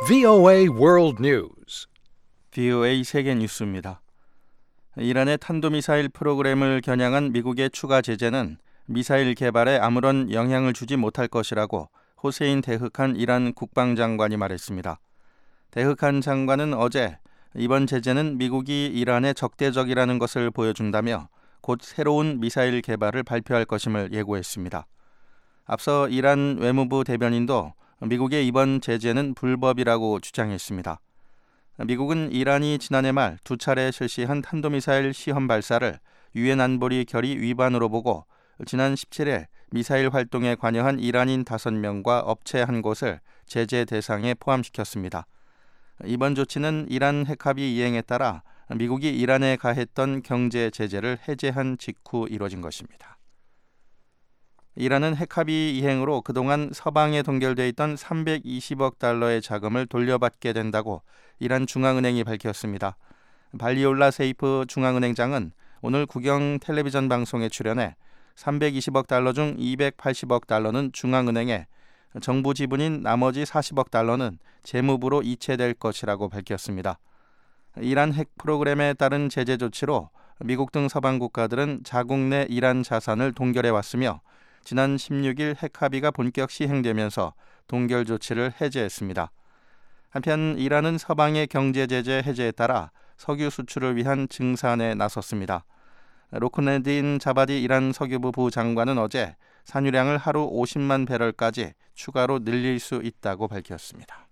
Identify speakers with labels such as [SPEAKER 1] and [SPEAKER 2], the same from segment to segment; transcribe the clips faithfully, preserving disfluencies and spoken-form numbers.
[SPEAKER 1] 브이오에이 World News.
[SPEAKER 2] 브이오에이 세계 뉴스입니다. 이란의 탄도미사일 프로그램을 겨냥한 미국의 추가 제재는 미사일 개발에 아무런 영향을 주지 못할 것이라고 호세인 데흐칸 이란 국방장관이 말했습니다. 데흐칸 장관은 어제 이번 제재는 미국이 이란에 적대적이라는 것을 보여준다며 곧 새로운 미사일 개발을 발표할 것임을 예고했습니다. 앞서 이란 외무부 대변인도 미국의 이번 제재는 불법이라고 주장했습니다. 미국은 이란이 지난해 말 두 차례 실시한 탄도미사일 시험 발사를 유엔 안보리 결의 위반으로 보고 지난 십칠일 미사일 활동에 관여한 이란인 다섯 명과 업체 한 곳을 제재 대상에 포함시켰습니다. 이번 조치는 이란 핵합의 이행에 따라 미국이 이란에 가했던 경제 제재를 해제한 직후 이뤄진 것입니다. 이란은 핵합의 이행으로 그동안 서방에 동결돼 있던 삼백이십억 달러의 자금을 돌려받게 된다고 이란 중앙은행이 밝혔습니다. 발리올라 세이프 중앙은행장은 오늘 국영 텔레비전 방송에 출연해 삼백이십억 달러 중 이백팔십억 달러는 중앙은행에, 정부 지분인 나머지 사십억 달러는 재무부로 이체될 것이라고 밝혔습니다. 이란 핵 프로그램에 따른 제재 조치로 미국 등 서방 국가들은 자국 내 이란 자산을 동결해 왔으며 지난 십육일 핵합의가 본격 시행되면서 동결 조치를 해제했습니다. 한편 이란은 서방의 경제 제재 해제에 따라 석유 수출을 위한 증산에 나섰습니다. 로크네딘 자바디 이란 석유부 부장관은 어제 산유량을 하루 오십만 배럴까지 추가로 늘릴 수 있다고 밝혔습니다.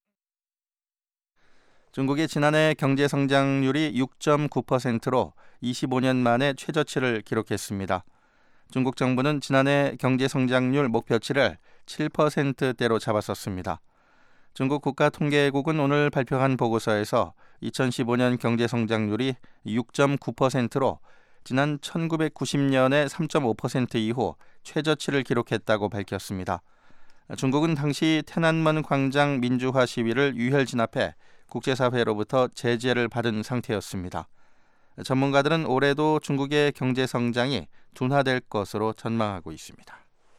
[SPEAKER 2] 중국의 지난해 경제 성장률이 육 점 구 퍼센트로 이십오 년 만에 최저치를 기록했습니다. 중국 정부는 지난해 경제 성장률 목표치를 칠 퍼센트대로 잡았었습니다. 중국 국가통계국은 오늘 발표한 보고서에서 이천십오 년 경제 성장률이 육 점 구 퍼센트로 지난 천구백구십 년의 삼 점 오 퍼센트 이후 최저치를 기록했다고 밝혔습니다. 중국은 당시天安门 광장 민주화 시위를 유혈 진압해 국제사회로부터 제재를 받은 상태였습니다. 전문가들은 올해도 중국의 경제 성장이 둔화될 것으로 전망하고 있습니다.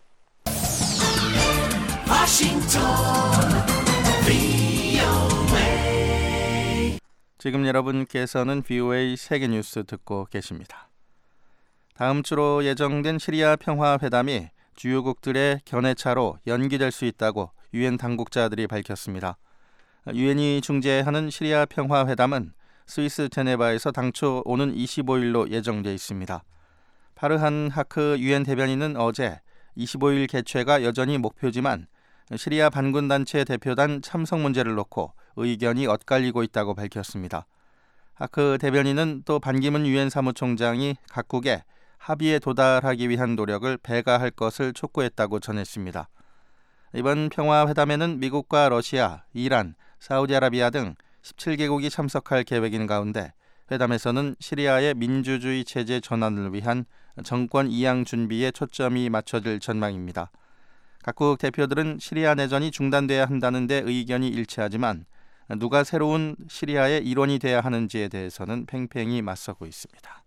[SPEAKER 2] 지금 여러분께서는 브이오에이 세계 뉴스 듣고 계십니다. 다음 주로 예정된 시리아 평화회담이 주요국들의 견해차로 연기될 수 있다고 유엔 당국자들이 밝혔습니다. 유엔이 중재하는 시리아 평화회담은 스위스 제네바에서 당초 오는 이십오일로 예정돼 있습니다. 파르한 하크 유엔 대변인은 어제 이십오일 개최가 여전히 목표지만 시리아 반군단체 대표단 참석 문제를 놓고 의견이 엇갈리고 있다고 밝혔습니다. 하크 대변인은 또 반기문 유엔 사무총장이 각국에 합의에 도달하기 위한 노력을 배가할 것을 촉구했다고 전했습니다. 이번 평화회담에는 미국과 러시아, 이란, 사우디아라비아 등 십칠 개국이 참석할 계획인 가운데 회담에서는 시리아의 민주주의 체제 전환을 위한 정권 이양 준비에 초점이 맞춰질 전망입니다. 각국 대표들은 시리아 내전이 중단돼야 한다는 데 의견이 일치하지만 누가 새로운 시리아의 일원이 돼야 하는지에 대해서는 팽팽히 맞서고 있습니다.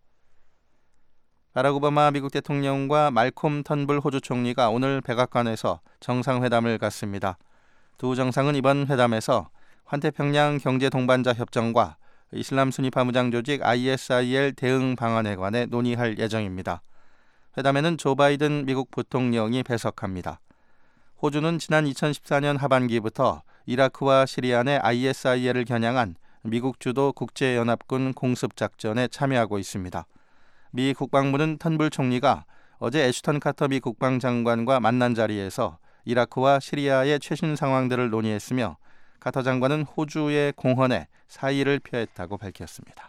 [SPEAKER 2] 바락 오바마 미국 대통령과 말콤 턴불 호주 총리가 오늘 백악관에서 정상회담을 갖습니다. 두 정상은 이번 회담에서 환태평양 경제동반자 협정과 이슬람 순위파 무장 조직 아이에스아이엘 대응 방안에 관해 논의할 예정입니다. 회담에는 조 바이든 미국 부통령이 배석합니다. 호주는 지난 이천십사 년 하반기부터 이라크와 시리아 내 아이에스아이엘을 겨냥한 미국 주도 국제연합군 공습작전에 참여하고 있습니다. 미 국방부는 턴불 총리가 어제 애슈턴 카터 미 국방장관과 만난 자리에서 이라크와 시리아의 최신 상황들을 논의했으며 카터 장관은 호주의 공헌에 사의를 표했다고 밝혔습니다.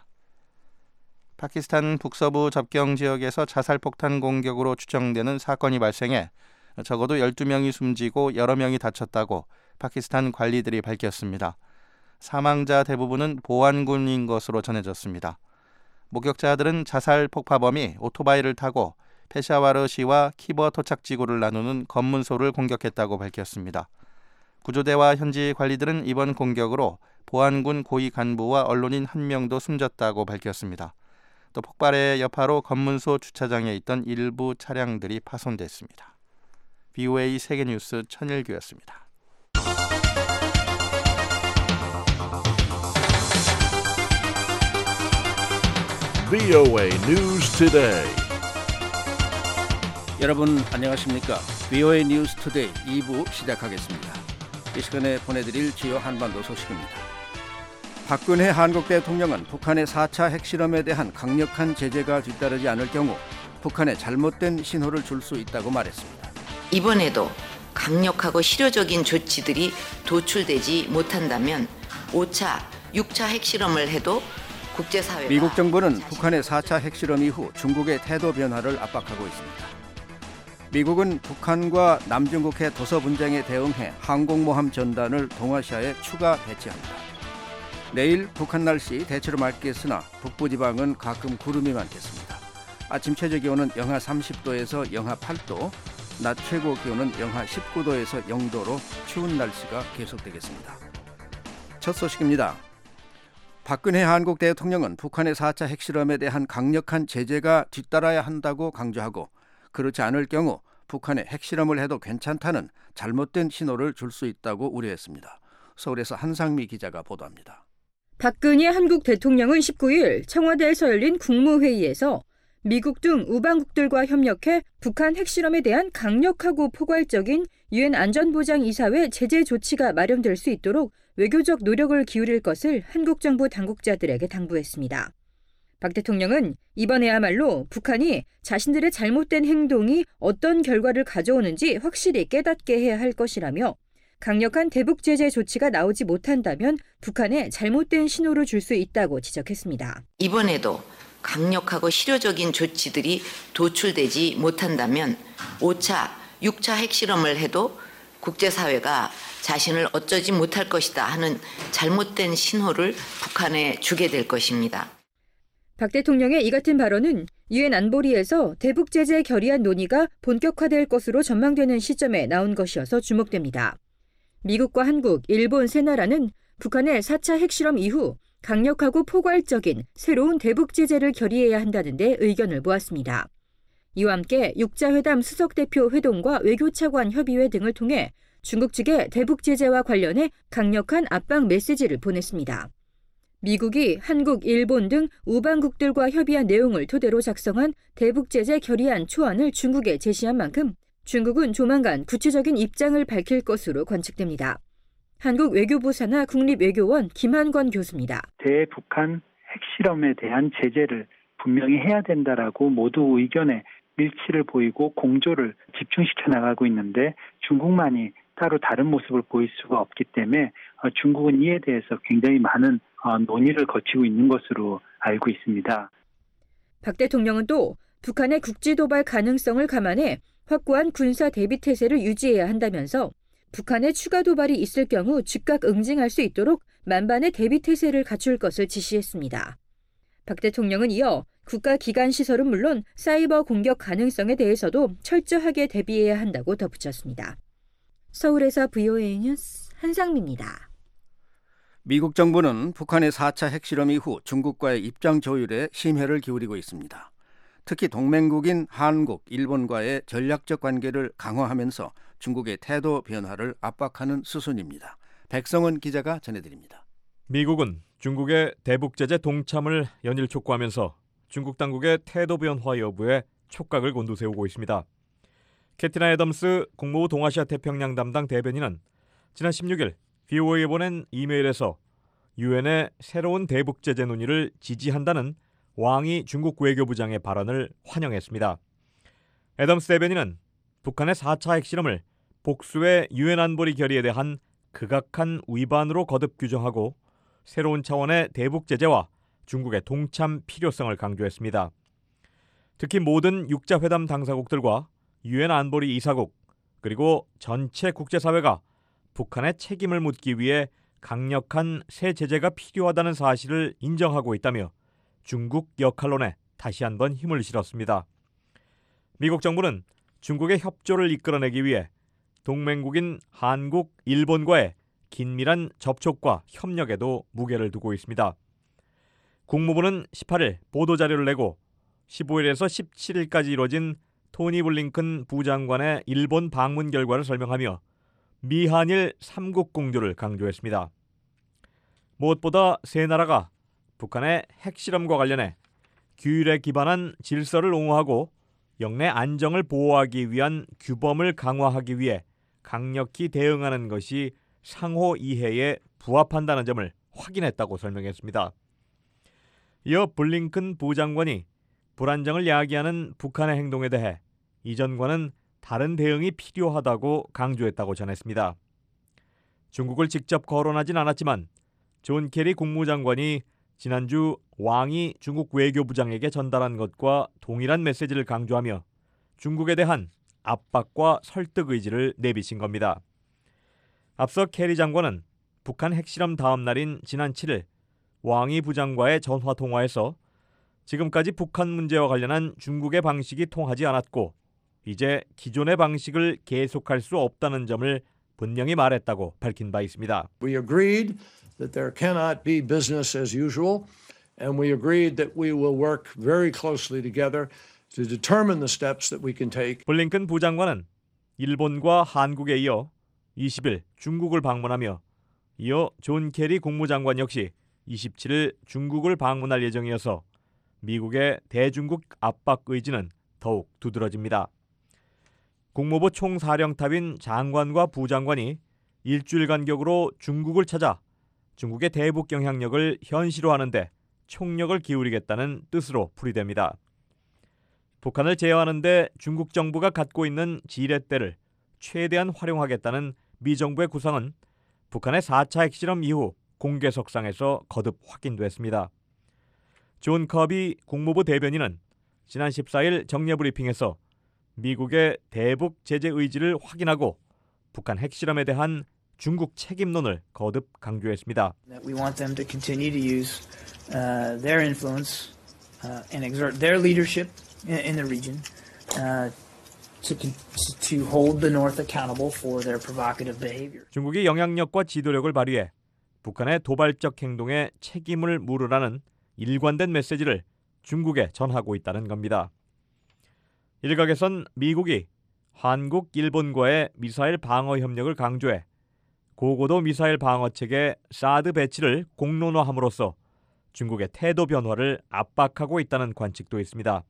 [SPEAKER 2] 파키스탄 북서부 접경 지역에서 자살폭탄 공격으로 추정되는 사건이 발생해 적어도 열두 명이 숨지고 여러 명이 다쳤다고 파키스탄 관리들이 밝혔습니다. 사망자 대부분은 보안군인 것으로 전해졌습니다. 목격자들은 자살 폭파범이 오토바이를 타고 페샤와르시와 키버 토착지구를 나누는 검문소를 공격했다고 밝혔습니다. 구조대와 현지 관리들은 이번 공격으로 보안군 고위 간부와 언론인 한 명도 숨졌다고 밝혔습니다. 또 폭발의 여파로 검문소 주차장에 있던 일부 차량들이 파손됐습니다. 브이오에이 세계뉴스 천일규였습니다.
[SPEAKER 3] 브이오에이 News Today.
[SPEAKER 4] 여러분 안녕하십니까? 브이오에이 뉴스 투데이 이 부 시작하겠습니다. 이 시간에 보내드릴 주요 한반도 소식입니다. 박근혜 한국 대통령은 북한의 사 차 핵실험에 대한 강력한 제재가 뒤따르지 않을 경우 북한에 잘못된 신호를 줄 수 있다고 말했습니다.
[SPEAKER 5] 이번에도 강력하고 실효적인 조치들이 도출되지 못한다면 오 차, 육 차 핵실험을 해도 국제사회가
[SPEAKER 4] 미국 정부는 북한의 사 차 핵실험 이후 중국의 태도 변화를 압박하고 있습니다. 미국은 북한과 남중국해 도서 분쟁에 대응해 항공모함 전단을 동아시아에 추가 배치합니다. 내일 북한 날씨 대체로 맑겠으나 북부지방은 가끔 구름이 많겠습니다. 아침 최저 기온은 영하 삼십 도에서 영하 팔 도, 낮 최고 기온은 영하 십구 도에서 영 도로 추운 날씨가 계속되겠습니다. 첫 소식입니다. 박근혜 한국 대통령은 북한의 사 차 핵실험에 대한 강력한 제재가 뒤따라야 한다고 강조하고 그렇지 않을 경우 북한에 핵실험을 해도 괜찮다는 잘못된 신호를 줄 수 있다고 우려했습니다. 서울에서 한상미 기자가 보도합니다.
[SPEAKER 6] 박근혜 한국 대통령은 십구 일 청와대에서 열린 국무회의에서 미국 등 우방국들과 협력해 북한 핵실험에 대한 강력하고 포괄적인 유엔 안전보장이사회 제재 조치가 마련될 수 있도록 외교적 노력을 기울일 것을 한국 정부 당국자들에게 당부했습니다. 박 대통령은 이번에야말로 북한이 자신들의 잘못된 행동이 어떤 결과를 가져오는지 확실히 깨닫게 해야 할 것이라며 강력한 대북 제재 조치가 나오지 못한다면 북한에 잘못된 신호를 줄 수 있다고 지적했습니다.
[SPEAKER 5] 이번에도 강력하고 실효적인 조치들이 도출되지 못한다면 오 차, 육 차 핵실험을 해도 국제사회가 자신을 어쩌지 못할 것이다 하는 잘못된 신호를 북한에 주게 될 것입니다.
[SPEAKER 6] 박 대통령의 이 같은 발언은 유엔 안보리에서 대북 제재 결의안 논의가 본격화될 것으로 전망되는 시점에 나온 것이어서 주목됩니다. 미국과 한국, 일본 세 나라는 북한의 사 차 핵실험 이후 강력하고 포괄적인 새로운 대북 제재를 결의해야 한다는 데 의견을 모았습니다. 이와 함께 육자회담 수석대표 회동과 외교차관 협의회 등을 통해 중국 측에 대북 제재와 관련해 강력한 압박 메시지를 보냈습니다. 미국이 한국, 일본 등 우방국들과 협의한 내용을 토대로 작성한 대북 제재 결의안 초안을 중국에 제시한 만큼 중국은 조만간 구체적인 입장을 밝힐 것으로 관측됩니다. 한국 외교부 산하 국립외교원 김한권 교수입니다.
[SPEAKER 7] 대북한 핵실험에 대한 제재를 분명히 해야 된다라고 모두 의견에 일치를 보이고 공조를 집중시켜 나가고 있는데 중국만이 따로 다른 모습을 보일 수가 없기 때문에 중국은 이에 대해서 굉장히 많은 논의를 거치고 있는 것으로 알고 있습니다.
[SPEAKER 6] 박 대통령은 또 북한의 국지도발 가능성을 감안해 확고한 군사 대비 태세를 유지해야 한다면서 북한의 추가 도발이 있을 경우 즉각 응징할 수 있도록 만반의 대비 태세를 갖출 것을 지시했습니다. 박 대통령은 이어 국가기관 시설은 물론 사이버 공격 가능성에 대해서도 철저하게 대비해야 한다고 덧붙였습니다. 서울에서 브이오에이 뉴스 한상미입니다.
[SPEAKER 4] 미국 정부는 북한의 사 차 핵실험 이후 중국과의 입장 조율에 심혈을 기울이고 있습니다. 특히 동맹국인 한국, 일본과의 전략적 관계를 강화하면서 중국의 태도 변화를 압박하는 수순입니다. 백성원 기자가 전해드립니다.
[SPEAKER 8] 미국은 중국의 대북 제재 동참을 연일 촉구하면서 중국 당국의 태도 변화 여부에 촉각을 곤두세우고 있습니다. 캐티나 애덤스 국무부 동아시아 태평양 담당 대변인은 지난 십육 일 브이오에이에 보낸 이메일에서 유엔의 새로운 대북 제재 논의를 지지한다는 왕이 중국 외교부장의 발언을 환영했습니다. 애덤스 대변인은 북한의 사 차 핵실험을 복수의 유엔 안보리 결의에 대한 극악한 위반으로 거듭 규정하고 새로운 차원의 대북 제재와 중국의 동참 필요성을 강조했습니다. 특히 모든 육자회담 당사국들과 유엔 안보리 이사국 그리고 전체 국제사회가 북한의 책임을 묻기 위해 강력한 새 제재가 필요하다는 사실을 인정하고 있다며 중국 역할론에 다시 한번 힘을 실었습니다. 미국 정부는 중국의 협조를 이끌어내기 위해 동맹국인 한국, 일본과의 긴밀한 접촉과 협력에도 무게를 두고 있습니다. 국무부는 십팔 일 보도자료를 내고 십오 일에서 십칠 일까지 이뤄진 토니 블링컨 부장관의 일본 방문 결과를 설명하며 미한일 삼국 공조를 강조했습니다. 무엇보다 세 나라가 북한의 핵실험과 관련해 규율에 기반한 질서를 옹호하고 영내 안정을 보호하기 위한 규범을 강화하기 위해 강력히 대응하는 것이 상호 이해에 부합한다는 점을 확인했다고 설명했습니다. 이어 블링컨 부장관이 불안정을 야기하는 북한의 행동에 대해 이전과는 다른 대응이 필요하다고 강조했다고 전했습니다. 중국을 직접 거론하진 않았지만 존 케리 국무장관이 지난주 왕이 중국 외교부장에게 전달한 것과 동일한 메시지를 강조하며 중국에 대한 압박과 설득 의지를 내비친 겁니다. 앞서 케리 장관은 북한 핵실험 다음 날인 지난 칠 일 왕이 부장과의 전화 통화에서 지금까지 북한 문제와 관련한 중국의 방식이 통하지 않았고 이제 기존의 방식을 계속할 수 없다는 점을 분명히 말했다고 밝힌 바 있습니다.
[SPEAKER 3] We agreed that there cannot be business as usual, and we agreed that we will work very closely together to determine the steps that we can take.
[SPEAKER 8] 블링컨 부장관은 일본과 한국에 이어 이십 일 중국을 방문하며 이어 존 케리 국무장관 역시 이십칠 일 중국을 방문할 예정이어서 미국의 대중국 압박 의지는 더욱 두드러집니다. 국무부 총사령탑인 장관과 부장관이 일주일 간격으로 중국을 찾아 중국의 대북 영향력을 현실화하는 데 총력을 기울이겠다는 뜻으로 풀이됩니다. 북한을 제어하는 데 중국 정부가 갖고 있는 지렛대를 최대한 활용하겠다는 미 정부의 구상은 북한의 사 차 핵실험 이후 공개석상에서 거듭 확인됐습니다. 존 커비 국무부 대변인은 지난 십사 일 정례 브리핑에서 미국의 대북 제재 의지를 확인하고 북한 핵실험에 대한 중국 책임론을 거듭 강조했습니다.
[SPEAKER 9] We want them to continue to use uh, their influence uh, and exert their leadership in, in the region uh, to to hold the North accountable for their provocative behavior.
[SPEAKER 8] 중국이 영향력과 지도력을 발휘해 북한의 도발적 행동에 책임을 물으라는 일관된 메시지를 중국에 전하고 있다는 겁니다. 일각에선 미국이 한국, 일본과의 미사일 방어 협력을 강조해 고고도 미사일 방어체계 사드 배치를 공론화함으로써 중국의 태도 변화를 압박하고 있다는 관측도 있습니다.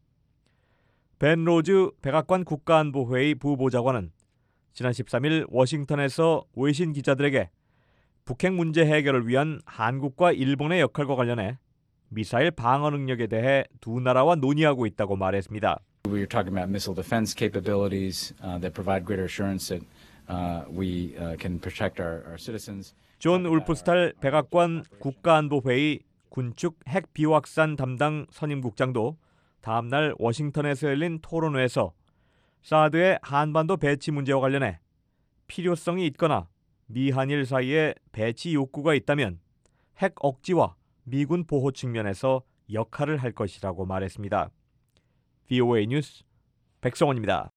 [SPEAKER 8] 벤 로즈 백악관 국가안보회의 부보좌관은 지난 십삼 일 워싱턴에서 외신 기자들에게 북핵 문제 해결을 위한 한국과 일본의 역할과 관련해 미사일 방어 능력에 대해 두 나라와 논의하고 있다고 말했습니다.
[SPEAKER 10] We are talking about missile defense capabilities uh, that provide greater assurance that uh, we uh, can protect our, our citizens.
[SPEAKER 8] 존 울프스탈 백악관 국가안보회의 군축 핵 비확산 담당 선임국장도 다음 날 워싱턴에서 열린 토론회에서 사드의 한반도 배치 문제와 관련해 필요성이 있거나 미한일 사이에 배치 욕구가 있다면 핵 억지와 미군 보호 측면에서 역할을 할 것이라고 말했습니다. 브이오에이 뉴스 백성원입니다.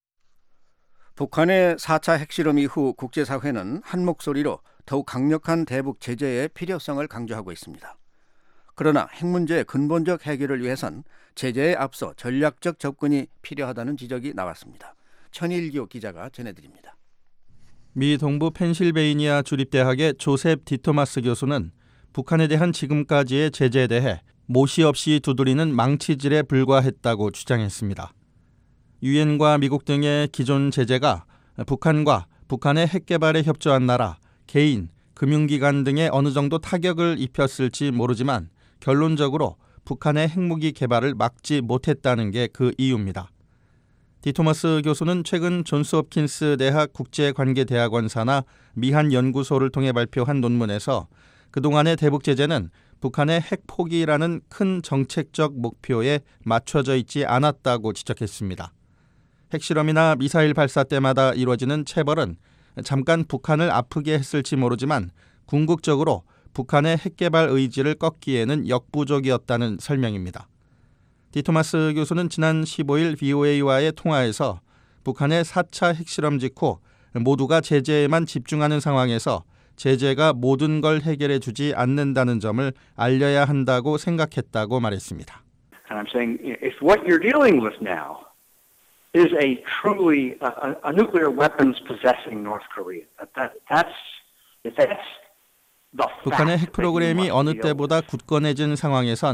[SPEAKER 4] 북한의 사 차 핵실험 이후 국제사회는 한 목소리로 더욱 강력한 대북 제재의 필요성을 강조하고 있습니다. 그러나 핵 문제의 근본적 해결을 위해선 제재에 앞서 전략적 접근이 필요하다는 지적이 나왔습니다. 천일교 기자가 전해드립니다.
[SPEAKER 2] 미 동부 펜실베이니아 주립대학의 조셉 디토마스 교수는 북한에 대한 지금까지의 제재에 대해 모시 없이 두드리는 망치질에 불과했다고 주장했습니다. 유엔과 미국 등의 기존 제재가 북한과 북한의 핵 개발에 협조한 나라, 개인, 금융기관 등에 어느 정도 타격을 입혔을지 모르지만 결론적으로 북한의 핵무기 개발을 막지 못했다는 게 그 이유입니다. 디토마스 교수는 최근 존스홉킨스 대학 국제관계대학원 산하 미한 연구소를 통해 발표한 논문에서 그동안의 대북 제재는 북한의 핵 포기라는 큰 정책적 목표에 맞춰져 있지 않았다고 지적했습니다. 핵실험이나 미사일 발사 때마다 이루어지는 체벌은 잠깐 북한을 아프게 했을지 모르지만 궁극적으로 북한의 핵개발 의지를 꺾기에는 역부족이었다는 설명입니다. 디토마스 교수는 지난 십오 일 브이오에이와의 통화에서 북한의 사 차 핵실험 직후 모두가 제재에만 집중하는 상황에서 제재가 모든 걸 해결해 주지 않는다는 점을 알려야 한다고 생각했다고 말했습니다.
[SPEAKER 11] And I'm saying if what you're dealing with now is a truly a, a nuclear weapons possessing North Korea. That that's if that's
[SPEAKER 2] 북한의 핵 프로그램이 어느 때보다 굳건해진 상황에선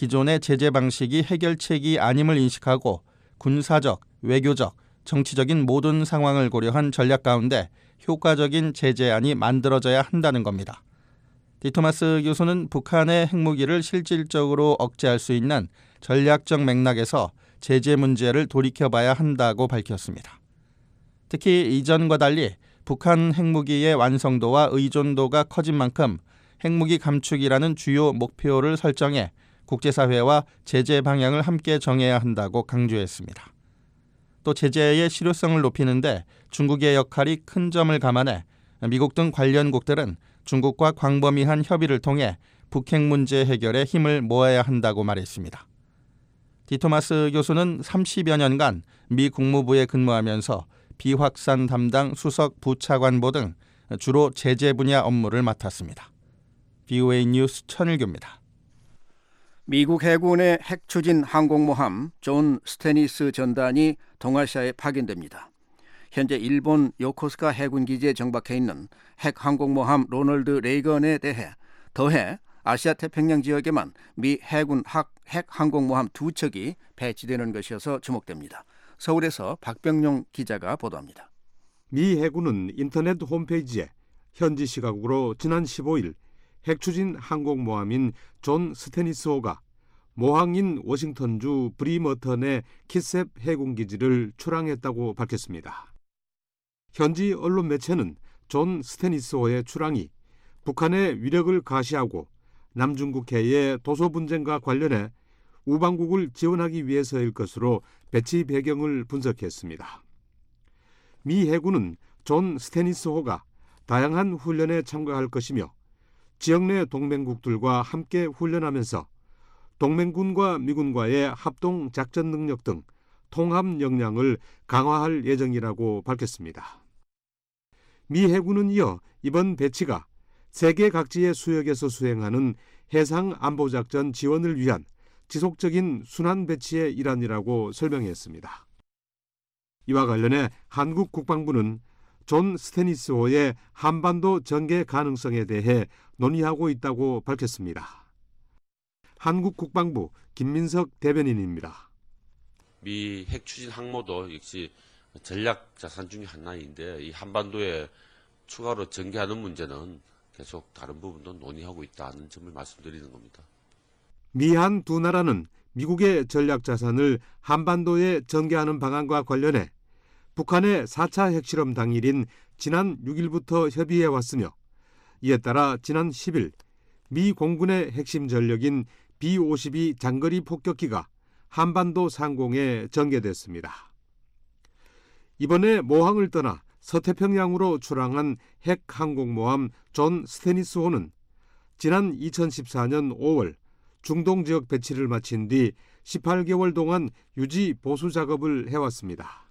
[SPEAKER 2] 기존의 제재 방식이 해결책이 아님을 인식하고 군사적, 외교적, 정치적인 모든 상황을 고려한 전략 가운데 효과적인 제재안이 만들어져야 한다는 겁니다. 디토마스 교수는 북한의 핵무기를 실질적으로 억제할 수 있는 전략적 맥락에서 제재 문제를 돌이켜봐야 한다고 밝혔습니다. 특히 이전과 달리 북한 핵무기의 완성도와 의존도가 커진 만큼 핵무기 감축이라는 주요 목표를 설정해 국제사회와 제재 방향을 함께 정해야 한다고 강조했습니다. 또 제재의 실효성을 높이는데 중국의 역할이 큰 점을 감안해 미국 등 관련국들은 중국과 광범위한 협의를 통해 북핵 문제 해결에 힘을 모아야 한다고 말했습니다. 디토마스 교수는 삼십여 년간 미 국무부에 근무하면서 비확산 담당 수석 부차관보 등 주로 제재 분야 업무를 맡았습니다. 브이오에이 뉴스 천일규입니다.
[SPEAKER 4] 미국 해군의 핵 추진 항공모함 존 스테니스 전단이 동아시아에 파견됩니다. 현재 일본 요코스카 해군기지에 정박해 있는 핵 항공모함 로널드 레이건에 대해 더해 아시아 태평양 지역에만 미 해군 핵 항공모함 두 척이 배치되는 것이어서 주목됩니다. 서울에서 박병용 기자가 보도합니다.
[SPEAKER 12] 미 해군은 인터넷 홈페이지에 현지 시각으로 지난 십오일 핵추진 항공모함인 존 스테니스호가 모항인 워싱턴주 브리머턴의 키셉 해군기지를 출항했다고 밝혔습니다. 현지 언론 매체는 존 스테니스호의 출항이 북한의 위력을 가시하고 남중국해의 도서 분쟁과 관련해 우방국을 지원하기 위해서일 것으로 배치 배경을 분석했습니다. 미 해군은 존 스테니스호가 다양한 훈련에 참가할 것이며 지역 내 동맹국들과 함께 훈련하면서 동맹군과 미군과의 합동 작전 능력 등 통합 역량을 강화할 예정이라고 밝혔습니다. 미 해군은 이어 이번 배치가 세계 각지의 수역에서 수행하는 해상 안보작전 지원을 위한 지속적인 순환 배치의 일환이라고 설명했습니다. 이와 관련해 한국 국방부는 존 스테니스호의 한반도 전개 가능성에 대해 논의하고 있다고 밝혔습니다. 한국 국방부 김민석 대변인입니다.
[SPEAKER 13] 미 핵 추진 항모도 역시 전략 자산 중의 하나인데 이 한반도에 추가로 전개하는 문제는 계속 다른 부분도 논의하고 있다는 점을 말씀드리는 겁니다.
[SPEAKER 12] 미한 두 나라는 미국의 전략 자산을 한반도에 전개하는 방안과 관련해 북한의 사 차 핵실험 당일인 지난 육일부터 협의해 왔으며 이에 따라 지난 십일 미 공군의 핵심 전력인 비 오십이 장거리 폭격기가 한반도 상공에 전개됐습니다. 이번에 모항을 떠나 서태평양으로 출항한 핵 항공모함 존 스테니스호는 지난 이천십사년 오월 중동 지역 배치를 마친 뒤 십팔 개월 동안 유지 보수 작업을 해왔습니다.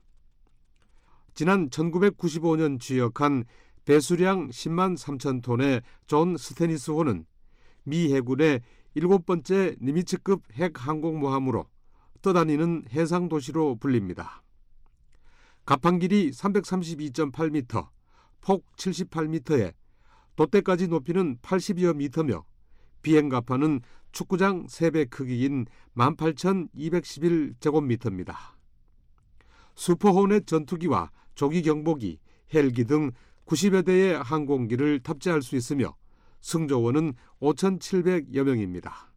[SPEAKER 12] 지난 천구백구십오년 취역한 배수량 십만 삼천 톤의 존 스테니스호는 미 해군의 일곱 번째 니미츠급 핵 항공모함으로 떠다니는 해상 도시로 불립니다. 갑판 길이 삼백삼십이 점 팔 미터, 폭 칠십팔 미터에 돛대까지 높이는 팔십여 미터며 비행 갑판은 축구장 세 배 크기인 만 팔천이백십일 제곱미터입니다. 슈퍼호넷 전투기와 조기 경보기, 헬기 등 구십여 대의 항공기를 탑재할 수 있으며 승조원은 오천칠백여 명입니다.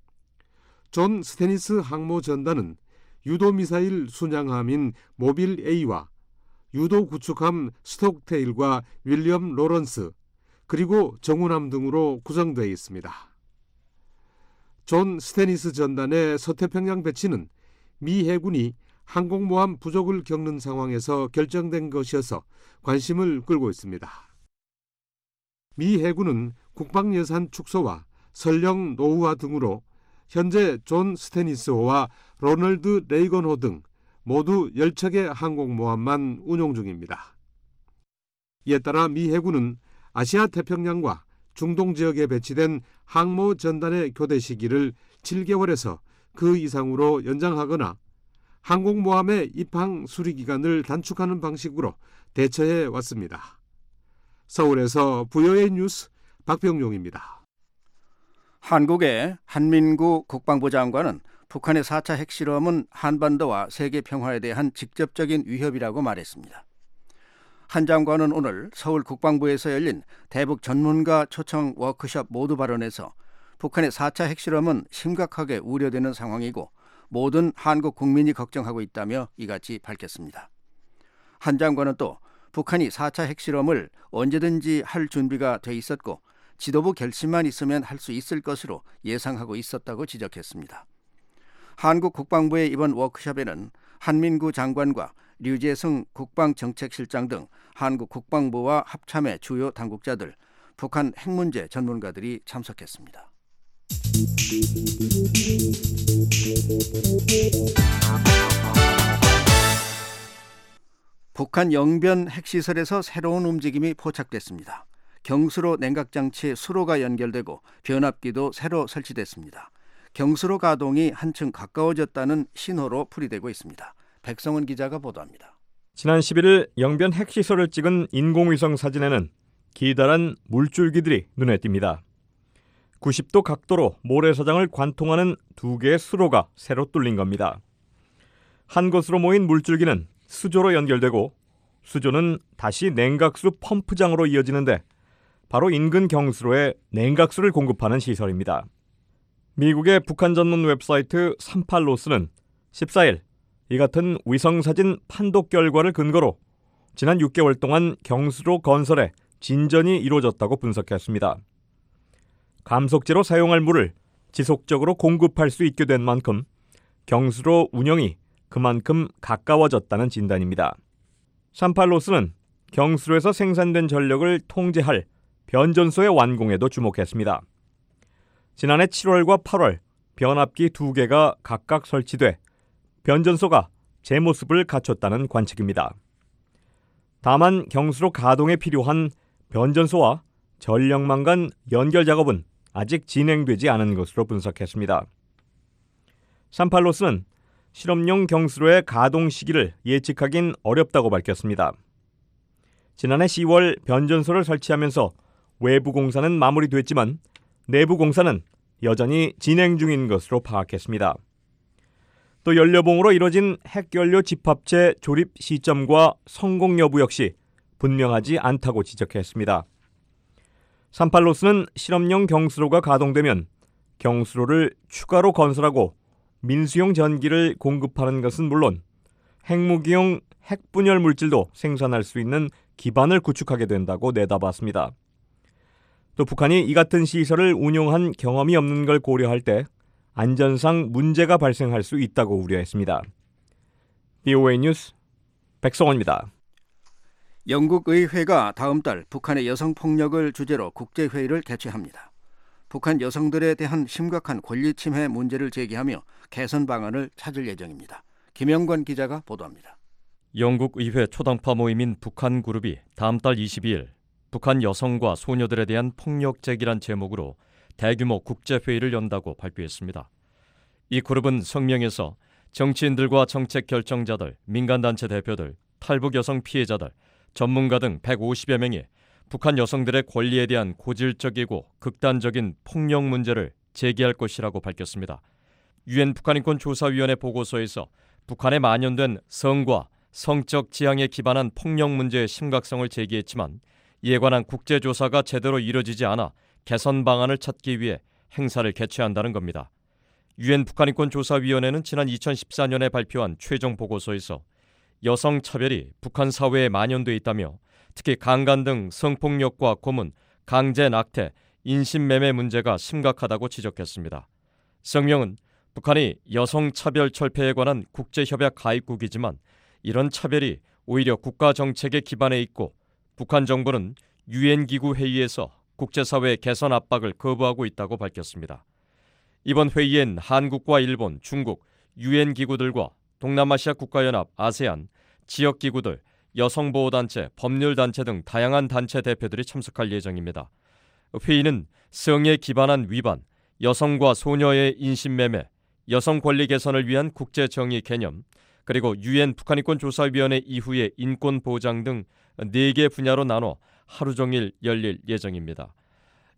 [SPEAKER 12] 존 스테니스 항모 전단은 유도미사일 순양함인 모빌 A와 유도 구축함 스톡테일과 윌리엄 로런스 그리고 정훈함 등으로 구성되어 있습니다. 존 스테니스 전단의 서태평양 배치는 미 해군이 항공모함 부족을 겪는 상황에서 결정된 것이어서 관심을 끌고 있습니다. 미 해군은 국방예산 축소와 선령 노후화 등으로 현재 존 스테니스호와 로널드 레이건호 등 모두 열 척의 항공모함만 운용 중입니다. 이에 따라 미 해군은 아시아 태평양과 중동 지역에 배치된 항모 전단의 교대 시기를 칠 개월에서 그 이상으로 연장하거나 항공모함의 입항 수리 기간을 단축하는 방식으로 대처해 왔습니다. 서울에서 브이오에이 뉴스 박병용입니다.
[SPEAKER 4] 한국의 한민구 국방부 장관은 북한의 사 차 핵실험은 한반도와 세계 평화에 대한 직접적인 위협이라고 말했습니다. 한 장관은 오늘 서울 국방부에서 열린 대북 전문가 초청 워크숍 모두 발언에서 북한의 사 차 핵실험은 심각하게 우려되는 상황이고 모든 한국 국민이 걱정하고 있다며 이같이 밝혔습니다. 한 장관은 또 북한이 사 차 핵실험을 언제든지 할 준비가 돼 있었고 지도부 결심만 있으면 할 수 있을 것으로 예상하고 있었다고 지적했습니다. 한국 국방부의 이번 워크숍에는 한민구 장관과 류재승 국방정책실장 등 한국 국방부와 합참의 주요 당국자들, 북한 핵 문제 전문가들이 참석했습니다. 북한 영변 핵시설에서 새로운 움직임이 포착됐습니다. 경수로 냉각장치에 수로가 연결되고 변압기도 새로 설치됐습니다. 경수로 가동이 한층 가까워졌다는 신호로 풀이되고 있습니다. 백성은 기자가 보도합니다.
[SPEAKER 8] 지난 십일일 영변 핵시설을 찍은 인공위성 사진에는 기다란 물줄기들이 눈에 띕니다. 구십 도 각도로 모래사장을 관통하는 두 개의 수로가 새로 뚫린 겁니다. 한 곳으로 모인 물줄기는 수조로 연결되고 수조는 다시 냉각수 펌프장으로 이어지는데 바로 인근 경수로에 냉각수를 공급하는 시설입니다. 미국의 북한 전문 웹사이트 삼팔로스는 십사일 이 같은 위성사진 판독 결과를 근거로 지난 육 개월 동안 경수로 건설에 진전이 이루어졌다고 분석했습니다. 감속제로 사용할 물을 지속적으로 공급할 수 있게 된 만큼 경수로 운영이 그만큼 가까워졌다는 진단입니다. 삼팔로스는 경수로에서 생산된 전력을 통제할 변전소의 완공에도 주목했습니다. 지난해 칠월과 팔월 변압기 두 개가 각각 설치돼 변전소가 제 모습을 갖췄다는 관측입니다. 다만 경수로 가동에 필요한 변전소와 전력망 간 연결 작업은 아직 진행되지 않은 것으로 분석했습니다. 삼팔로스는 실험용 경수로의 가동 시기를 예측하긴 어렵다고 밝혔습니다. 지난해 시월 변전소를 설치하면서 외부 공사는 마무리됐지만 내부 공사는 여전히 진행 중인 것으로 파악했습니다. 또 연료봉으로 이뤄진 핵연료 집합체 조립 시점과 성공 여부 역시 분명하지 않다고 지적했습니다. 삼팔로스는 실험용 경수로가 가동되면 경수로를 추가로 건설하고 민수용 전기를 공급하는 것은 물론 핵무기용 핵분열 물질도 생산할 수 있는 기반을 구축하게 된다고 내다봤습니다. 또 북한이 이 같은 시설을 운용한 경험이 없는 걸 고려할 때 안전상 문제가 발생할 수 있다고 우려했습니다. 비오에이 뉴스 백성원입니다.
[SPEAKER 4] 영국 의회가 다음 달 북한의 여성 폭력을 주제로 국제회의를 개최합니다. 북한 여성들에 대한 심각한 권리 침해 문제를 제기하며 개선 방안을 찾을 예정입니다. 김영권 기자가 보도합니다.
[SPEAKER 14] 영국 의회 초당파 모임인 북한 그룹이 다음 달 이십이일 북한 여성과 소녀들에 대한 폭력 제기란 제목으로 대규모 국제회의를 연다고 발표했습니다. 이 그룹은 성명에서 정치인들과 정책 결정자들, 민간단체 대표들, 탈북 여성 피해자들, 전문가 등 백오십여 명이 북한 여성들의 권리에 대한 고질적이고 극단적인 폭력 문제를 제기할 것이라고 밝혔습니다. 유엔 북한인권조사위원회 보고서에서 북한에 만연된 성과 성적 지향에 기반한 폭력 문제의 심각성을 제기했지만 이에 관한 국제조사가 제대로 이뤄지지 않아 개선 방안을 찾기 위해 행사를 개최한다는 겁니다. 유엔 북한인권조사위원회는 지난 이천십사년에 발표한 최종 보고서에서 여성 차별이 북한 사회에 만연돼 있다며 특히 강간 등 성폭력과 고문, 강제 낙태, 인신매매 문제가 심각하다고 지적했습니다. 성명은 북한이 여성 차별 철폐에 관한 국제협약 가입국이지만 이런 차별이 오히려 국가 정책에 기반해 있고 북한 정부는 유엔 기구 회의에서 국제사회 개선 압박을 거부하고 있다고 밝혔습니다. 이번 회의엔 한국과 일본, 중국, 유엔 기구들과 동남아시아 국가연합, 아세안, 지역기구들, 여성보호단체, 법률단체 등 다양한 단체 대표들이 참석할 예정입니다. 회의는 성에 기반한 위반, 여성과 소녀의 인신매매, 여성 권리 개선을 위한 국제정의 개념, 그리고 유엔 북한인권조사위원회 이후의 인권 보장 등 네 개 분야로 나눠 하루 종일 열릴 예정입니다.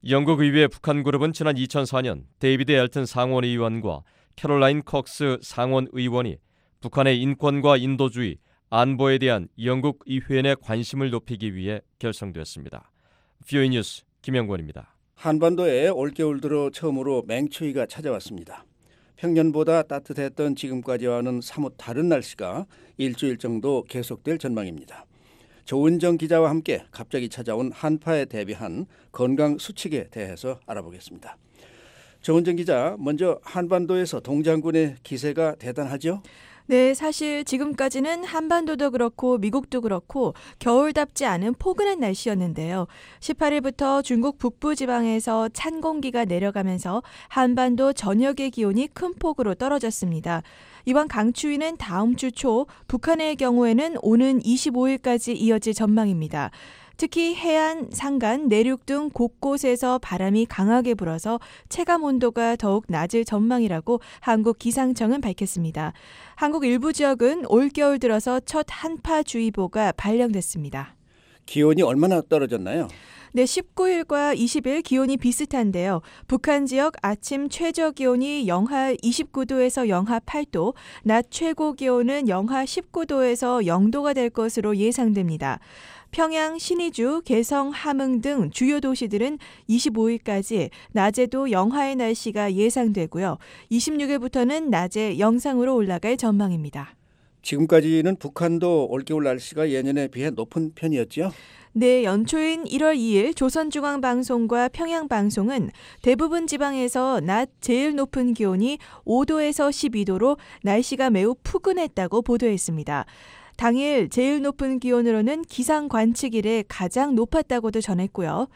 [SPEAKER 14] 영국 의회 북한 그룹은 지난 이천사 년 데이비드 엘튼 상원의원과 캐롤라인 컥스 상원의원이 북한의 인권과 인도주의, 안보에 대한 영국 의회 내 관심을 높이기 위해 결성됐습니다. 비오이 뉴스 김영권입니다.
[SPEAKER 4] 한반도에 올겨울 들어 처음으로 맹추위가 찾아왔습니다. 평년보다 따뜻했던 지금까지와는 사뭇 다른 날씨가 일주일 정도 계속될 전망입니다. 조은정 기자와 함께 갑자기 찾아온 한파에 대비한 건강 수칙에 대해서 알아보겠습니다. 조은정 기자, 먼저 한반도에서 동장군의 기세가 대단하죠?
[SPEAKER 15] 네, 사실 지금까지는 한반도도 그렇고 미국도 그렇고 겨울답지 않은 포근한 날씨였는데요. 십팔 일부터 중국 북부 지방에서 찬 공기가 내려가면서 한반도 전역의 기온이 큰 폭으로 떨어졌습니다. 이번 강추위는 다음 주 초, 북한의 경우에는 오는 이십오 일까지 이어질 전망입니다. 특히 해안, 산간, 내륙 등 곳곳에서 바람이 강하게 불어서 체감 온도가 더욱 낮을 전망이라고 한국 기상청은 밝혔습니다. 한국 일부 지역은 올겨울 들어서 첫 한파주의보가 발령됐습니다.
[SPEAKER 4] 기온이 얼마나 떨어졌나요?
[SPEAKER 15] 네, 십구 일과 이십 일 기온이 비슷한데요. 북한 지역 아침 최저 기온이 영하 이십구 도에서 영하 팔 도, 낮 최고 기온은 영하 십구 도에서 영 도가 될 것으로 예상됩니다. 평양, 신의주, 개성, 함흥 등 주요 도시들은 이십오 일까지 낮에도 영하의 날씨가 예상되고요. 이십육 일부터는 낮에 영상으로 올라갈 전망입니다.
[SPEAKER 4] 지금까지는 북한도 올겨울 날씨가 예년에 비해 높은 편이었죠?
[SPEAKER 15] 네, 연초인 일월 이일 조선중앙방송과 평양방송은 대부분 지방에서 낮 제일 높은 기온이 오 도에서 십이 도로 날씨가 매우 푸근했다고 보도했습니다. 당일 제일 높은 기온으로는 기상 관측 이래 가장 높았다고도 전했고요.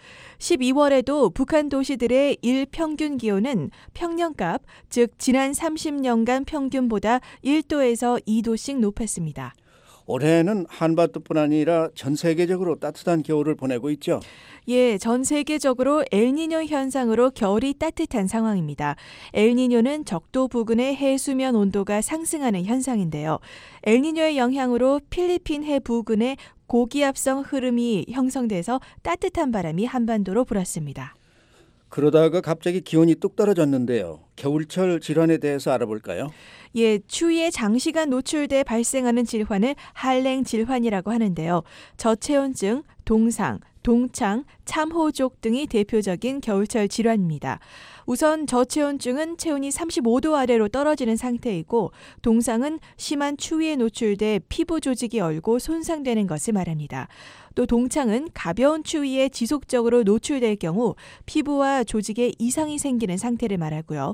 [SPEAKER 15] 십이월에도 북한 도시들의 일 평균 기온은 평년값, 즉 지난 삼십 년간 평균보다 일 도에서 이 도씩 높았습니다.
[SPEAKER 4] 올해는 한반도뿐 아니라 전 세계적으로 따뜻한 겨울을 보내고 있죠.
[SPEAKER 15] 예, 전 세계적으로 엘니뇨 현상으로 겨울이 따뜻한 상황입니다. 엘니뇨는 적도 부근의 해수면 온도가 상승하는 현상인데요. 엘니뇨의 영향으로 필리핀 해 부근에 고기압성 흐름이 형성돼서 따뜻한 바람이 한반도로 불었습니다.
[SPEAKER 4] 그러다가 갑자기 기온이 뚝 떨어졌는데요. 겨울철 질환에 대해서 알아볼까요?
[SPEAKER 15] 예, 추위에 장시간 노출돼 발생하는 질환을 한랭 질환이라고 하는데요. 저체온증, 동상, 동창, 참호족 등이 대표적인 겨울철 질환입니다. 우선 저체온증은 체온이 삼십오 도 아래로 떨어지는 상태이고, 동상은 심한 추위에 노출돼 피부 조직이 얼고 손상되는 것을 말합니다. 또 동창은 가벼운 추위에 지속적으로 노출될 경우 피부와 조직에 이상이 생기는 상태를 말하고요.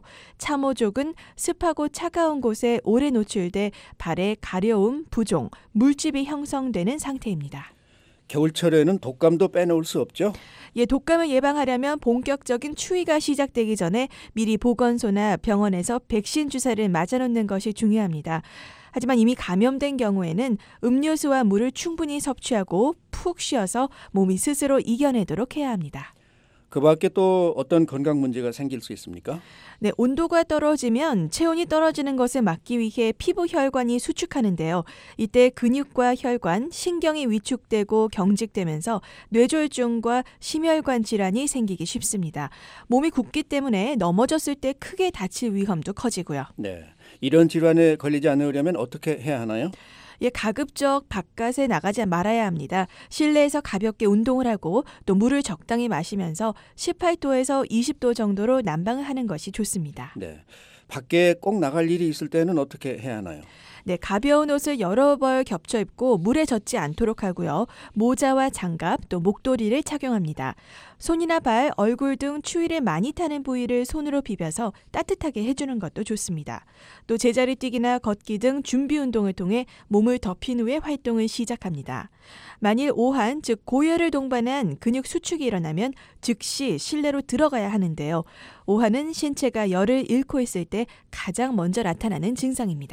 [SPEAKER 15] 참호족은 습하고 차가운 곳에 오래 노출돼 발에 가려움, 부종, 물집이 형성되는 상태입니다.
[SPEAKER 4] 겨울철에는 독감도 빼놓을 수 없죠?
[SPEAKER 15] 예, 독감을 예방하려면 본격적인 추위가 시작되기 전에 미리 보건소나 병원에서 백신 주사를 맞아놓는 것이 중요합니다. 하지만 이미 감염된 경우에는 음료수와 물을 충분히 섭취하고 푹 쉬어서 몸이 스스로 이겨내도록 해야 합니다.
[SPEAKER 4] 그 밖에 또 어떤 건강 문제가 생길 수 있습니까?
[SPEAKER 15] 네, 온도가 떨어지면 체온이 떨어지는 것을 막기 위해 피부 혈관이 수축하는데요. 이때 근육과 혈관, 신경이 위축되고 경직되면서 뇌졸중과 심혈관 질환이 생기기 쉽습니다. 몸이 굽기 때문에 넘어졌을 때 크게 다칠 위험도 커지고요.
[SPEAKER 4] 네, 이런 질환에 걸리지 않으려면 어떻게 해야 하나요?
[SPEAKER 15] 예, 가급적 바깥에 나가지 말아야 합니다. 실내에서 가볍게 운동을 하고 또 물을 적당히 마시면서 십팔 도에서 이십 도 정도로 난방을 하는 것이 좋습니다.
[SPEAKER 4] 네, 밖에 꼭 나갈 일이 있을 때는 어떻게 해야 하나요?
[SPEAKER 15] 네, 가벼운 옷을 여러 벌 겹쳐 입고 물에 젖지 않도록 하고요. 모자와 장갑, 또 목도리를 착용합니다. 손이나 발, 얼굴 등 추위를 많이 타는 부위를 손으로 비벼서 따뜻하게 해주는 것도 좋습니다. 또 제자리 뛰기나 걷기 등 준비 운동을 통해 몸을 덮인 후에 활동을 시작합니다. 만일 오한, 즉 고열을 동반한 근육 수축이 일어나면 즉시 실내로 들어가야 하는데요. 오한은 신체가 열을 잃고 있을 때 가장 먼저 나타나는 증상입니다.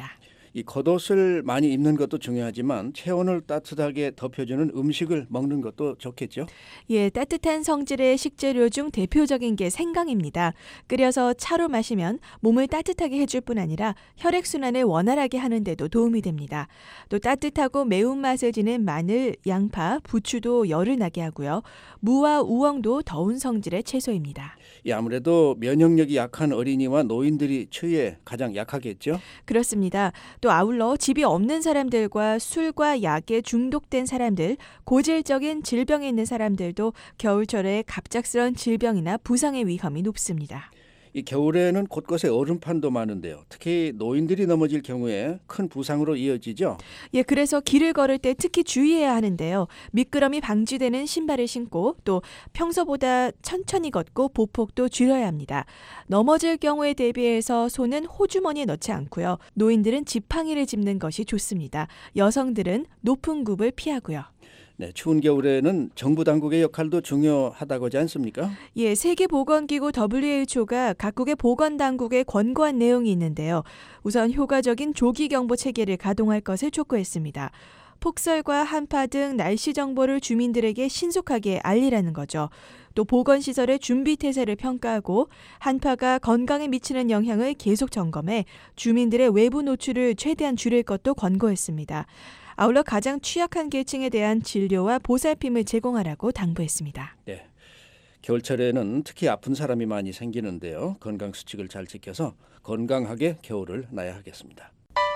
[SPEAKER 4] 이 겉옷을 많이 입는 것도 중요하지만 체온을 따뜻하게 덮여주는 음식을 먹는 것도 좋겠죠?
[SPEAKER 15] 예, 따뜻한 성질의 식재료 중 대표적인 게 생강입니다. 끓여서 차로 마시면 몸을 따뜻하게 해줄 뿐 아니라 혈액순환을 원활하게 하는 데도 도움이 됩니다. 또 따뜻하고 매운맛을 지닌 마늘, 양파, 부추도 열을 나게 하고요. 무와 우엉도 더운 성질의 채소입니다.
[SPEAKER 4] 예, 아무래도 면역력이 약한 어린이와 노인들이 추위에 가장 약하겠죠?
[SPEAKER 15] 그렇습니다. 또 아울러 집이 없는 사람들과 술과 약에 중독된 사람들, 고질적인 질병에 있는 사람들도 겨울철에 갑작스런 질병이나 부상의 위험이 높습니다.
[SPEAKER 4] 이 겨울에는 곳곳에 얼음판도 많은데요. 특히 노인들이 넘어질 경우에 큰 부상으로 이어지죠?
[SPEAKER 15] 예, 그래서 길을 걸을 때 특히 주의해야 하는데요. 미끄럼이 방지되는 신발을 신고 또 평소보다 천천히 걷고 보폭도 줄여야 합니다. 넘어질 경우에 대비해서 손은 호주머니에 넣지 않고요. 노인들은 지팡이를 짚는 것이 좋습니다. 여성들은 높은 굽을 피하고요.
[SPEAKER 4] 네, 추운 겨울에는 정부 당국의 역할도 중요하다고 하지 않습니까?
[SPEAKER 15] 예, 세계보건기구 더블유에이치오가 각국의 보건당국에 권고한 내용이 있는데요. 우선 효과적인 조기경보 체계를 가동할 것을 촉구했습니다. 폭설과 한파 등 날씨 정보를 주민들에게 신속하게 알리라는 거죠. 또 보건시설의 준비태세를 평가하고 한파가 건강에 미치는 영향을 계속 점검해 주민들의 외부 노출을 최대한 줄일 것도 권고했습니다. 아울러 가장 취약한 계층에 대한 진료와 보살핌을 제공하라고 당부했습니다.
[SPEAKER 4] 네, 겨울철에는 특히 아픈 사람이 많이 생기는데요. 건강수칙을 잘 지켜서 건강하게 겨울을 나야 하겠습니다.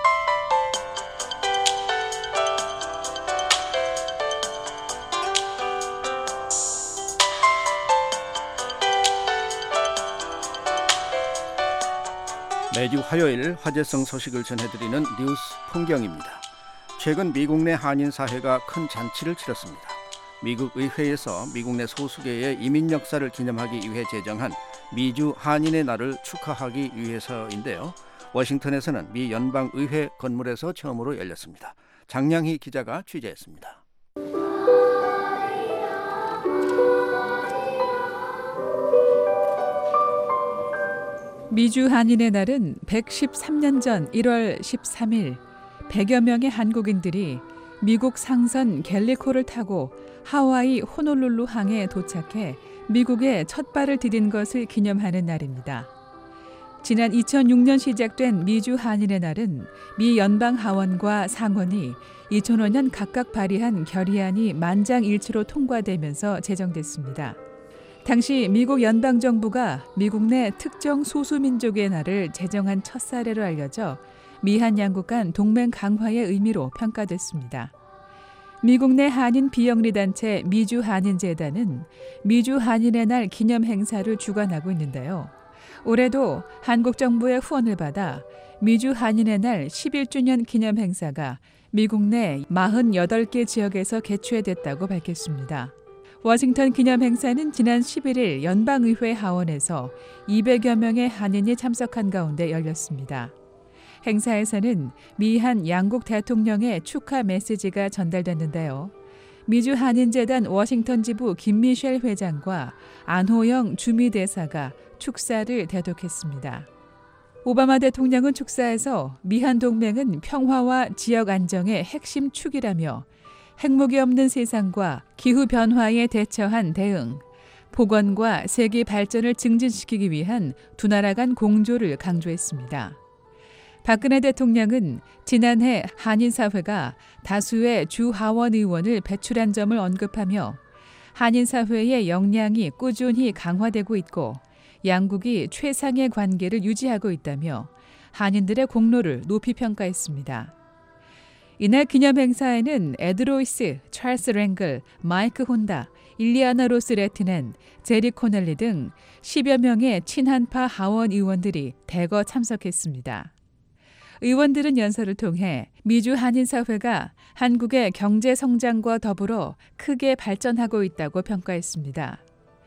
[SPEAKER 4] 매주 화요일 화제성 소식을 전해드리는 뉴스 풍경입니다. 최근 미국 내 한인 사회가 큰 잔치를 치렀습니다. 미국 의회에서 미국 내 소수계의 이민 역사를 기념하기 위해 제정한 미주 한인의 날을 축하하기 위해서인데요. 워싱턴에서는 미 연방의회 건물에서 처음으로 열렸습니다. 장량희 기자가 취재했습니다.
[SPEAKER 16] 미주 한인의 날은 백십삼 년 전 일월 십삼일 백여 명의 한국인들이 미국 상선 갤리코를 타고 하와이 호놀룰루 항에 도착해 미국에 첫 발을 디딘 것을 기념하는 날입니다. 지난 이천육 년 시작된 미주 한인의 날은 미 연방 하원과 상원이 이천오 년 각각 발의한 결의안이 만장일치로 통과되면서 제정됐습니다. 당시 미국 연방정부가 미국 내 특정 소수민족의 날을 제정한 첫 사례로 알려져 미한 양국 간 동맹 강화의 의미로 평가됐습니다. 미국 내 한인 비영리단체 미주 한인재단은 미주 한인의 날 기념 행사를 주관하고 있는데요. 올해도 한국 정부의 후원을 받아 미주 한인의 날 십일 주년 기념 행사가 미국 내 사십팔 개 지역에서 개최됐다고 밝혔습니다. 워싱턴 기념 행사는 지난 십일일 연방의회 하원에서 이백여 명의 한인이 참석한 가운데 열렸습니다. 행사에서는 미한 양국 대통령의 축하 메시지가 전달됐는데요. 미주 한인재단 워싱턴 지부 김미셸 회장과 안호영 주미대사가 축사를 대독했습니다. 오바마 대통령은 축사에서 미한 동맹은 평화와 지역 안정의 핵심 축이라며 핵무기 없는 세상과 기후변화에 대처한 대응, 보건과 세계 발전을 증진시키기 위한 두 나라 간 공조를 강조했습니다. 박근혜 대통령은 지난해 한인사회가 다수의 주 하원 의원을 배출한 점을 언급하며 한인사회의 역량이 꾸준히 강화되고 있고 양국이 최상의 관계를 유지하고 있다며 한인들의 공로를 높이 평가했습니다. 이날 기념 행사에는 에드 로이스, 찰스 랭글, 마이크 혼다, 일리아나 로스 레티넨, 제리 코넬리 등 십여 명의 친한파 하원 의원들이 대거 참석했습니다. 의원들은 연설을 통해 미주 한인사회가 한국의 경제 성장과 더불어 크게 발전하고 있다고 평가했습니다.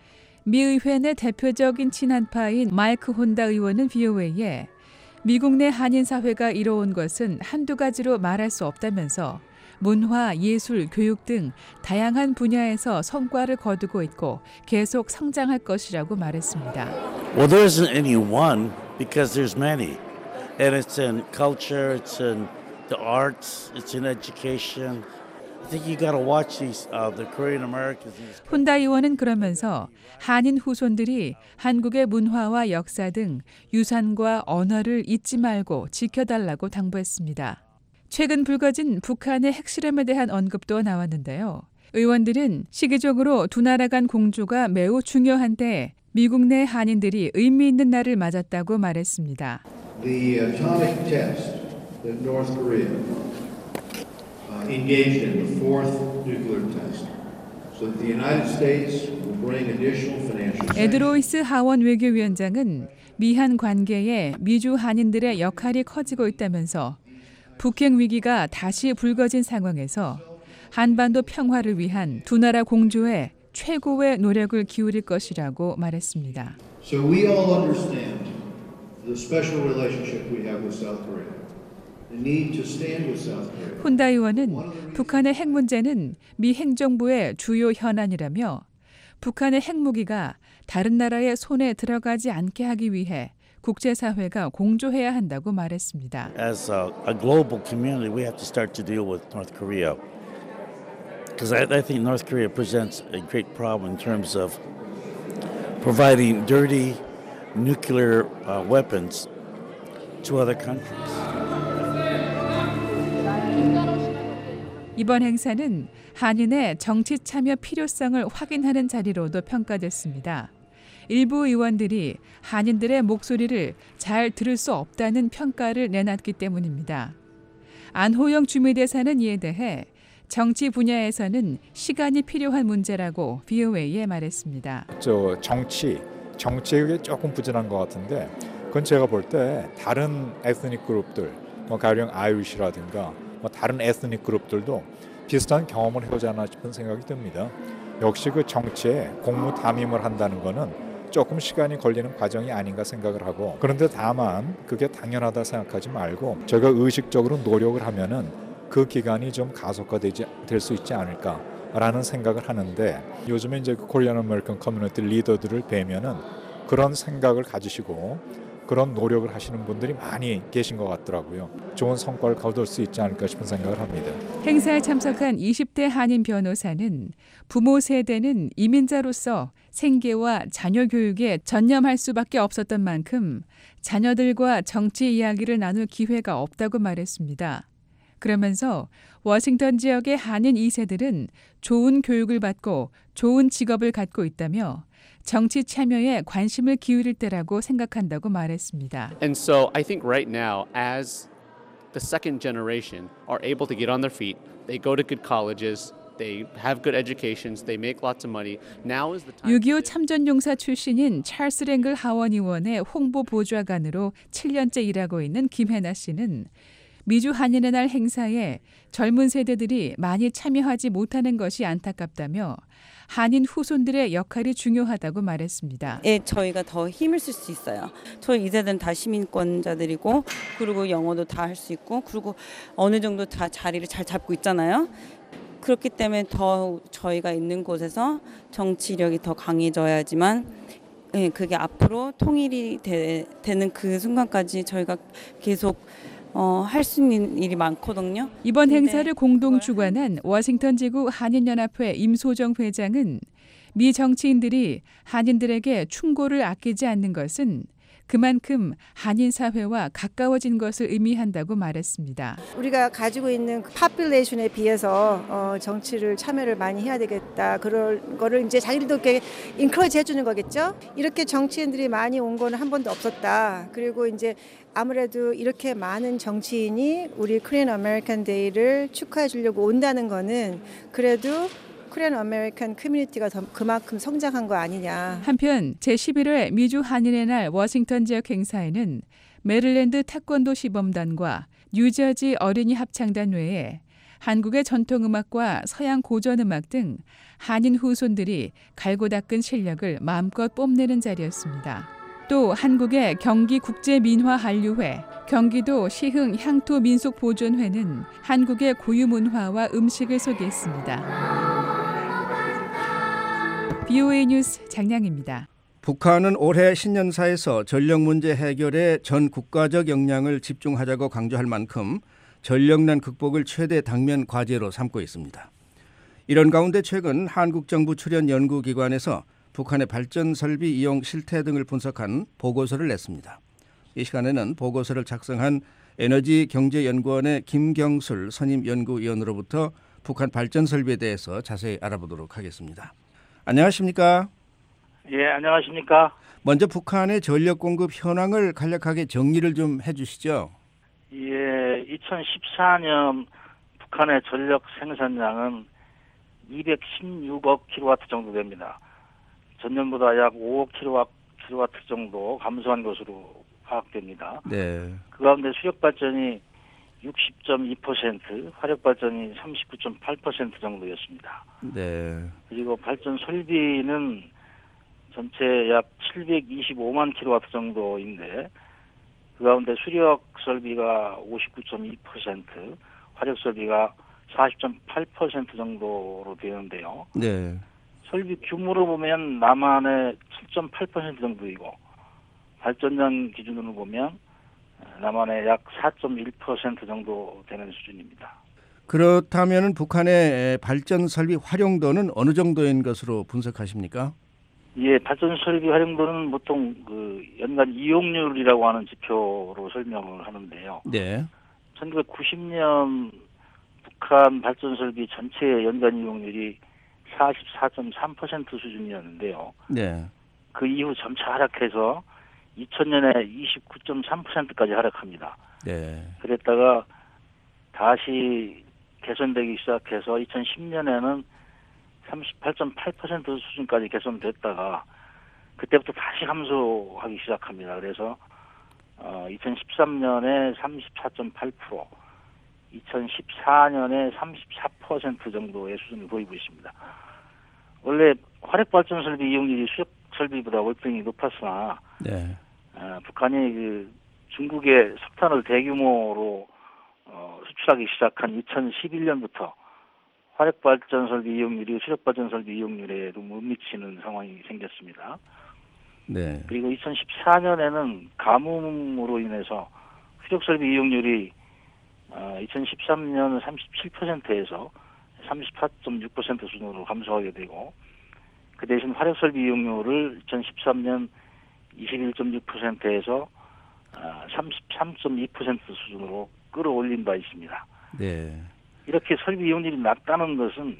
[SPEAKER 16] 미 의회 내 대표적인 친한파인 마이크 혼다 의원은 브이오에이에 미국 내 한인사회가 이뤄온 것은 한두 가지로 말할 수 없다면서 문화, 예술, 교육 등 다양한 분야에서 성과를 거두고 있고 계속 성장할 것이라고 말했습니다.
[SPEAKER 17] Well, there isn't any one because there's many. And it's in culture, it's in the arts, it's in education. I think you got to watch these uh, the Korean Americans.
[SPEAKER 16] 혼다 의원은 그러면서 한인 후손들이 한국의 문화와 역사 등 유산과 언어를 잊지 말고 지켜달라고 당부했습니다. 최근 불거진 북한의 핵실험에 대한 언급도 나왔는데요. 의원들은 시기적으로 두 나라 간 공조가 매우 중요한 때에 미국 내 한인들이 의미 있는 날을 맞았다고 말했습니다.
[SPEAKER 18] The atomic test that North Korea uh, engaged in, the fourth nuclear test, so that the United States will bring additional financial sanctions.
[SPEAKER 16] 에드로이스 하원 외교위원장은 미한 관계에 미주 한인들의 역할이 커지고 있다면서 북핵 위기가 다시 불거진 상황에서 한반도 평화를 위한 두 나라 공조에 최고의 노력을 기울일 것이라고 말했습니다.
[SPEAKER 18] So we all understand the special relationship we have with South Korea. The need to stand with South Korea.
[SPEAKER 16] 혼다 의원은 북한의 핵 문제는 미 행정부의 주요 현안이라며 북한의 핵무기가 다른 나라의 손에 들어가지 않게 하기 위해 국제사회가 공조해야 한다고 말했습니다.
[SPEAKER 17] As a, a global community, we have to start to deal with North Korea. Because I, I think North Korea presents a great problem in terms of providing dirty nuclear uh, weapons to other countries.
[SPEAKER 16] 이번 행사는 한인의 정치 참여 필요성을 확인하는 자리로도 평가됐습니다. 일부 의원들이 한인들의 목소리를 잘 들을 수 없다는 평가를 내놨기 때문입니다. 안호영 주미대사는 이에 대해 정치 분야에서는 시간이 필요한 문제라고 브이오에이에 말했습니다.
[SPEAKER 19] 저 정치, 정치에 조금 부진한 것 같은데 그건 제가 볼 때 다른 에스닉 그룹들, 뭐 가령 아유시라든가 뭐 다른 에스닉 그룹들도 비슷한 경험을 해오지 않나 싶은 생각이 듭니다. 역시 그 정치에 공무 담임을 한다는 거는 조금 시간이 걸리는 과정이 아닌가 생각을 하고 그런데 다만 그게 당연하다 생각하지 말고 저희가 의식적으로 노력을 하면은 그 기간이 좀 가속화되지 될 수 있지 않을까라는 생각을 하는데 요즘에 이제 그 코리안 아메리칸 커뮤니티 리더들을 뵈면은 그런 생각을 가지시고 그런 노력을 하시는 분들이 많이 계신 것 같더라고요. 좋은 성과를 거둘 수 있지 않을까 싶은 생각을 합니다.
[SPEAKER 16] 행사에 참석한 이십 대 한인 변호사는 부모 세대는 이민자로서 생계와 자녀 교육에 전념할 수밖에 없었던 만큼 자녀들과 정치 이야기를 나눌 기회가 없다고 말했습니다. 그러면서 워싱턴 지역의 한인 이 세들은 좋은 교육을 받고 좋은 직업을 갖고 있다며 정치 참여에 관심을 기울일 때라고 생각한다고 말했습니다.
[SPEAKER 20] And so I think right now as the second generation are able to get on their feet, they go to good colleges, they have good educations, they make lots of money. Now is the time.
[SPEAKER 16] 육이오 참전용사 출신인 찰스 랭글 하원 의원의 홍보 보좌관으로 칠 년째 일하고 있는 김혜나 씨는 미주 한인의 날 행사에 젊은 세대들이 많이 참여하지 못하는 것이 안타깝다며 한인 후손들의 역할이 중요하다고 말했습니다.
[SPEAKER 21] 예, 저희가 더 힘을 쓸 수 있어요. 저희 이 세대는 다 시민권자들이고 그리고 영어도 다 할 수 있고 그리고 어느 정도 다 자리를 잘 잡고 있잖아요. 그렇기 때문에 더 저희가 있는 곳에서 정치력이 더 강해져야지만 예, 그게 앞으로 통일이 되, 되는 그 순간까지 저희가 계속 어, 할 수 있는 일이 많거든요.
[SPEAKER 16] 이번 행사를 공동 주관한 워싱턴 지구 한인연합회 임소정 회장은 미 정치인들이 한인들에게 충고를 아끼지 않는 것은 그만큼 한인 사회와 가까워진 것을 의미한다고 말했습니다.
[SPEAKER 22] 우리가 가지고 있는 파퓰레이션에 비해서 어, 정치를 참여를 많이 해야 되겠다. 그럴 거를 이제 자기들도 이렇게 인커리지 해주는 거겠죠. 이렇게 정치인들이 많이 온 거는 한 번도 없었다. 그리고 이제 아무래도 이렇게 많은 정치인이 우리 코리안 아메리칸 데이를 축하해 주려고 온다는 거는 그래도 코리안 아메리칸 커뮤니티가 더 그만큼 성장한 거 아니냐.
[SPEAKER 16] 한편 제십일 회 미주 한인의 날 워싱턴 지역 행사에는 메릴랜드 태권도 시범단과 뉴저지 어린이 합창단 외에 한국의 전통음악과 서양 고전음악 등 한인 후손들이 갈고 닦은 실력을 마음껏 뽐내는 자리였습니다. 또 한국의 경기국제민화한류회, 경기도 시흥 향토민속보존회는 한국의 고유문화와 음식을 소개했습니다. 브이오에이 뉴스 장량입니다.
[SPEAKER 4] 북한은 올해 신년사에서 전력 문제 해결에 전 국가적 역량을 집중하자고 강조할 만큼 전력난 극복을 최대 당면 과제로 삼고 있습니다. 이런 가운데 최근 한국 정부 출연 연구기관에서 북한의 발전 설비 이용 실태 등을 분석한 보고서를 냈습니다. 이 시간에는 보고서를 작성한 에너지경제연구원의 김경술 선임연구위원으로부터 북한 발전 설비에 대해서 자세히 알아보도록 하겠습니다. 안녕하십니까?
[SPEAKER 1] 예, 안녕하십니까?
[SPEAKER 4] 먼저 북한의 전력 공급 현황을 간략하게 정리를 좀 해주시죠.
[SPEAKER 1] 예, 이천십사 년 북한의 전력 생산량은 이백십육억 킬로와트 정도 됩니다. 전년보다 약 오억 킬로와트 정도 감소한 것으로 파악됩니다.
[SPEAKER 4] 네.
[SPEAKER 1] 그 가운데 수력 발전이 육십 점 이 퍼센트, 화력 발전이 삼십구 점 팔 퍼센트 정도였습니다.
[SPEAKER 4] 네.
[SPEAKER 1] 그리고 발전 설비는 전체 약 칠백이십오만 킬로와트 정도인데 그 가운데 수력 설비가 오십구 점 이 퍼센트, 화력 설비가 사십 점 팔 퍼센트 정도로 되는데요.
[SPEAKER 4] 네.
[SPEAKER 1] 설비 규모로 보면 남한의 칠 점 팔 퍼센트 정도이고 발전량 기준으로 보면 남한의 약 사 점 일 퍼센트 정도 되는 수준입니다.
[SPEAKER 4] 그렇다면 북한의 발전 설비 활용도는 어느 정도인 것으로 분석하십니까?
[SPEAKER 1] 예, 발전 설비 활용도는 보통 그 연간 이용률이라고 하는 지표로 설명을 하는데요.
[SPEAKER 4] 네.
[SPEAKER 1] 천구백구십 년 북한 발전 설비 전체 연간 이용률이 사십사 점 삼 퍼센트 수준이었는데요.
[SPEAKER 4] 네.
[SPEAKER 1] 그 이후 점차 하락해서 이천 년에 이십구 점 삼 퍼센트까지 하락합니다.
[SPEAKER 4] 네.
[SPEAKER 1] 그랬다가 다시 개선되기 시작해서 이천십 년에는 삼십팔 점 팔 퍼센트 수준까지 개선됐다가 그때부터 다시 감소하기 시작합니다. 그래서 어, 이천십삼 년에 삼십사 점 팔 퍼센트, 이천십사 년에 삼십사 퍼센트 정도의 수준을 보이고 있습니다. 원래 화력발전 설비 이용률이 수력 설비보다 월등히 높았으나
[SPEAKER 4] 네.
[SPEAKER 1] 어, 북한이 그 중국에 석탄을 대규모로 어, 수출하기 시작한 이천십일 년부터 화력발전 설비 이용률이 수력발전 설비 이용률에도 못 미치는 상황이 생겼습니다.
[SPEAKER 4] 네.
[SPEAKER 1] 그리고 이천십사 년에는 가뭄으로 인해서 수력 설비 이용률이 어, 이천십삼 년 삼십칠 퍼센트에서 삼십사 점 육 퍼센트 수준으로 감소하게 되고 그 대신 화력 설비 이용률을 이천십삼 년 이십일 점 육 퍼센트에서 어, 삼십삼 점 이 퍼센트 수준으로 끌어올린 바 있습니다.
[SPEAKER 4] 네.
[SPEAKER 1] 이렇게 설비 이용률이 낮다는 것은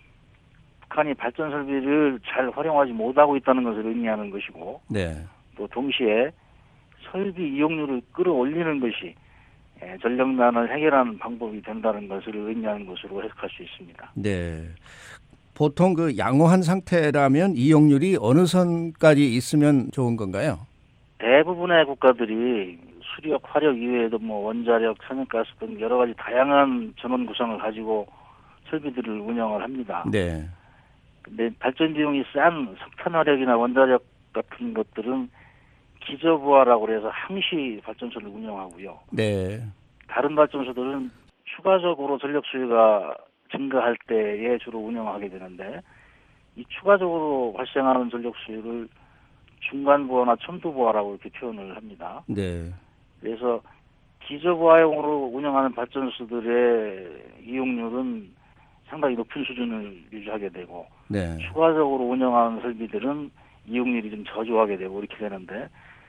[SPEAKER 1] 북한이 발전 설비를 잘 활용하지 못하고 있다는 것을 의미하는 것이고
[SPEAKER 4] 네.
[SPEAKER 1] 또 동시에 설비 이용률을 끌어올리는 것이 전력난을 해결하는 방법이 된다는 것을 의미하는 것으로 해석할 수 있습니다.
[SPEAKER 4] 네. 보통 그 양호한 상태라면 이용률이 어느 선까지 있으면 좋은 건가요?
[SPEAKER 1] 대부분의 국가들이 수력, 화력 이외에도 뭐 원자력, 천연가스 등 여러 가지 다양한 전원 구성을 가지고 설비들을 운영을 합니다.
[SPEAKER 4] 네.
[SPEAKER 1] 근데 발전 비용이 싼 석탄화력이나 원자력 같은 것들은 기저부하라고 해서 항시 발전소를 운영하고요.
[SPEAKER 4] 네.
[SPEAKER 1] 다른 발전소들은 추가적으로 전력 수요가 증가할 때에 주로 운영하게 되는데 이 추가적으로 발생하는 전력 수요를 중간부하나 첨도부하라고 이렇게 표현을 합니다.
[SPEAKER 4] 네.
[SPEAKER 1] 그래서 기저부하용으로 운영하는 발전소들의 이용률은 상당히 높은 수준을 유지하게 되고
[SPEAKER 4] 네.
[SPEAKER 1] 추가적으로 운영하는 설비들은 이용률이 좀 저조하게 되고 이렇게 되는데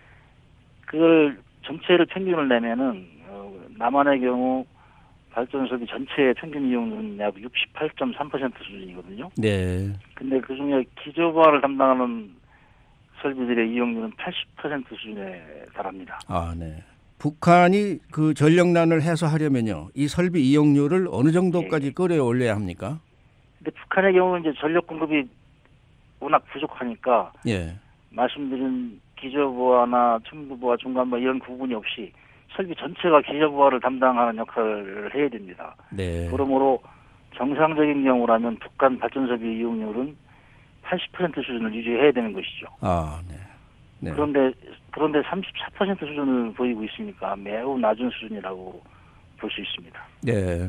[SPEAKER 1] 그걸 전체를 평균을 내면은 어, 남한의 경우 발전 설비 전체의 평균 이용률은 약 육십팔 점 삼 퍼센트 수준이거든요.
[SPEAKER 4] 네.
[SPEAKER 1] 근데 그 중에 기저부하를 담당하는 설비들의 이용률은 팔십 퍼센트 수준에 달합니다.
[SPEAKER 4] 아, 네. 북한이 그 전력난을 해소하려면요, 이 설비 이용률을 어느 정도까지
[SPEAKER 1] 네.
[SPEAKER 4] 끌어올려야 합니까?
[SPEAKER 1] 근데 북한의 경우는 이제 전력 공급이 워낙 부족하니까
[SPEAKER 4] 예.
[SPEAKER 1] 말씀드린 기저부하나 첨부부하, 중간부하 이런 구분이 없이 설비 전체가 기저부하를 담당하는 역할을 해야 됩니다.
[SPEAKER 4] 네.
[SPEAKER 1] 그러므로 정상적인 경우라면 북한 발전 설비 이용률은 팔십 퍼센트 수준을 유지해야 되는 것이죠.
[SPEAKER 4] 아, 네. 네.
[SPEAKER 1] 그런데 그런데 삼십사 퍼센트 수준을 보이고 있으니까 매우 낮은 수준이라고 볼 수 있습니다.
[SPEAKER 4] 네.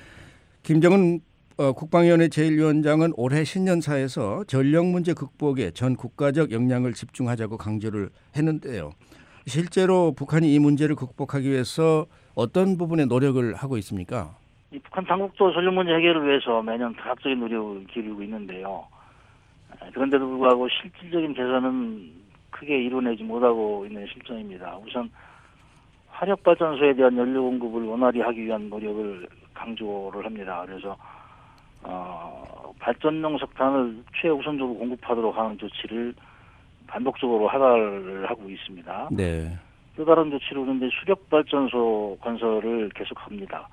[SPEAKER 4] 김정은 어, 국방위원회 제일 위원장은 올해 신년사에서 전력 문제 극복에 전 국가적 역량을 집중하자고 강조를 했는데요. 실제로 북한이 이 문제를 극복하기 위해서 어떤 부분에 노력을 하고 있습니까?
[SPEAKER 1] 이 북한 당국도 전력 문제 해결을 위해서 매년 다각적인 노력을 기울이고 있는데요. 그런데도 불구하고 실질적인 개선은 크게 이뤄내지 못하고 있는 실정입니다. 우선 화력발전소에 대한 연료 공급을 원활히 하기 위한 노력을 강조를 합니다. 그래서 어, 발전용 석탄을 최우선적으로 공급하도록 하는 조치를 반복적으로 하달을 하고 있습니다.
[SPEAKER 4] 네.
[SPEAKER 1] 또 다른 조치로는 이제 수력발전소 건설을 계속합니다.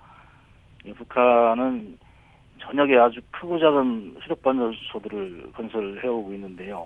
[SPEAKER 1] 북한은 전역에 아주 크고 작은 수력발전소들을 건설해오고 있는데요.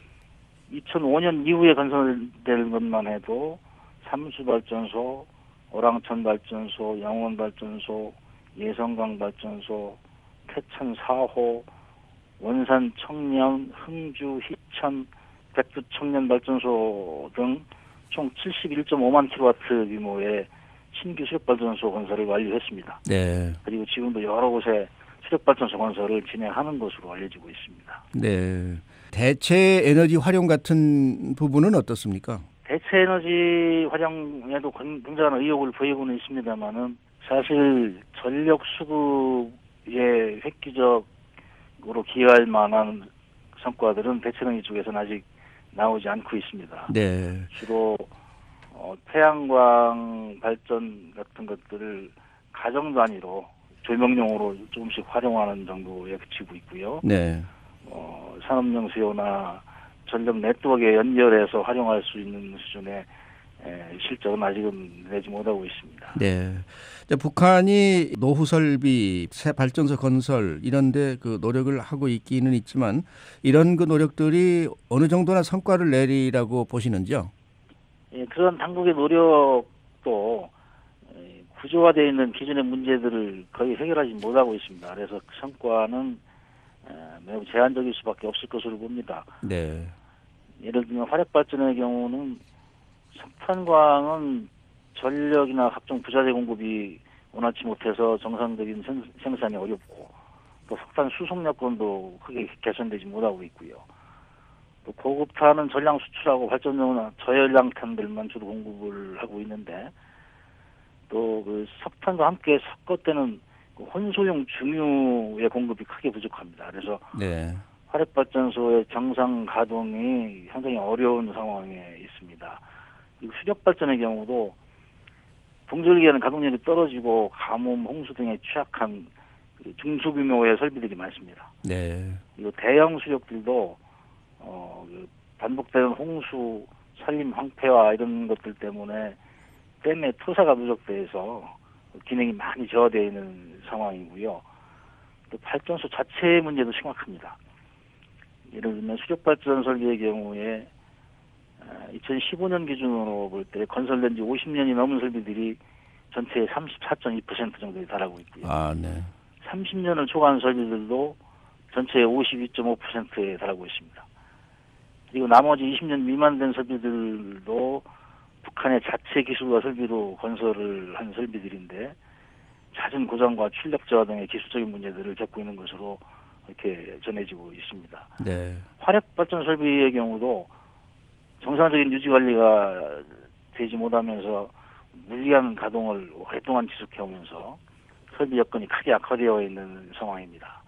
[SPEAKER 1] 이천오 년 이후에 건설될 것만 해도 삼수발전소, 오랑천발전소, 영원발전소, 예성강발전소, 태천 사 호, 원산 청년, 흥주, 희천, 백두 청년발전소 등 총 칠십일 점 오만 킬로와트 규모의 신규 수력발전소 건설을 완료했습니다.
[SPEAKER 4] 네.
[SPEAKER 1] 그리고 지금도 여러 곳에 수력발전소 건설을 진행하는 것으로 알려지고 있습니다.
[SPEAKER 4] 네. 대체 에너지 활용 같은 부분은 어떻습니까?
[SPEAKER 1] 대체 에너지 활용에도 굉장한 의욕을 보이고는 있습니다만은 사실 전력 수급에 획기적으로 기여할 만한 성과들은 대체 에너지 쪽에서는 아직 나오지 않고 있습니다.
[SPEAKER 4] 네.
[SPEAKER 1] 주로 어, 태양광 발전 같은 것들을 가정 단위로 조명용으로 조금씩 활용하는 정도에 그치고 있고요.
[SPEAKER 4] 네.
[SPEAKER 1] 어, 산업용 수요나 전력 네트워크에 연결해서 활용할 수 있는 수준의 에, 실적은 아직은 내지 못하고 있습니다.
[SPEAKER 4] 네. 북한이 노후 설비, 새 발전소 건설 이런 데 그 노력을 하고 있기는 있지만 이런 그 노력들이 어느 정도나 성과를 내리라고 보시는지요?
[SPEAKER 1] 예, 그런 당국의 노력도 구조화되어 있는 기존의 문제들을 거의 해결하지 못하고 있습니다. 그래서 그 성과는 매우 제한적일 수밖에 없을 것으로 봅니다.
[SPEAKER 4] 네.
[SPEAKER 1] 예를 들면 화력발전의 경우는 석탄광은 전력이나 각종 부자재 공급이 원활치 못해서 정상적인 생, 생산이 어렵고 또 석탄 수송 여건도 크게 개선되지 못하고 있고요. 또 고급탄은 전량 수출하고 발전용이나 저열량탄들만 주로 공급을 하고 있는데 또 그 석탄과 함께 섞어대는 그 혼소용 중유의 공급이 크게 부족합니다. 그래서
[SPEAKER 4] 네.
[SPEAKER 1] 화력발전소의 정상 가동이 상당히 어려운 상황에 있습니다. 그리고 수력발전의 경우도 동절기에는 가동력이 떨어지고 가뭄, 홍수 등에 취약한 중소규모의 설비들이 많습니다.
[SPEAKER 4] 네.
[SPEAKER 1] 그리고 대형 수력들도 어, 반복되는 홍수, 산림 황폐화 이런 것들 때문에 댐의 토사가 누적돼서 기능이 많이 저하되어 있는 상황이고요. 또 발전소 자체의 문제도 심각합니다. 예를 들면 수력발전 설비의 경우에 이천십오 년 기준으로 볼 때 건설된 지 오십 년이 넘은 설비들이 전체의 삼십사 점 이 퍼센트 정도에 달하고 있고요.
[SPEAKER 4] 아, 네.
[SPEAKER 1] 삼십 년을 초과한 설비들도 전체의 오십이 점 오 퍼센트에 달하고 있습니다. 그리고 나머지 이십 년 미만 된 설비들도 북한의 자체 기술과 설비로 건설을 한 설비들인데 잦은 고장과 출력 저하 등의 기술적인 문제들을 겪고 있는 것으로 이렇게 전해지고 있습니다.
[SPEAKER 4] 네.
[SPEAKER 1] 화력발전 설비의 경우도 정상적인 유지 관리가 되지 못하면서 무리한 가동을 오랫동안 지속해오면서 설비 여건이 크게 악화되어 있는 상황입니다.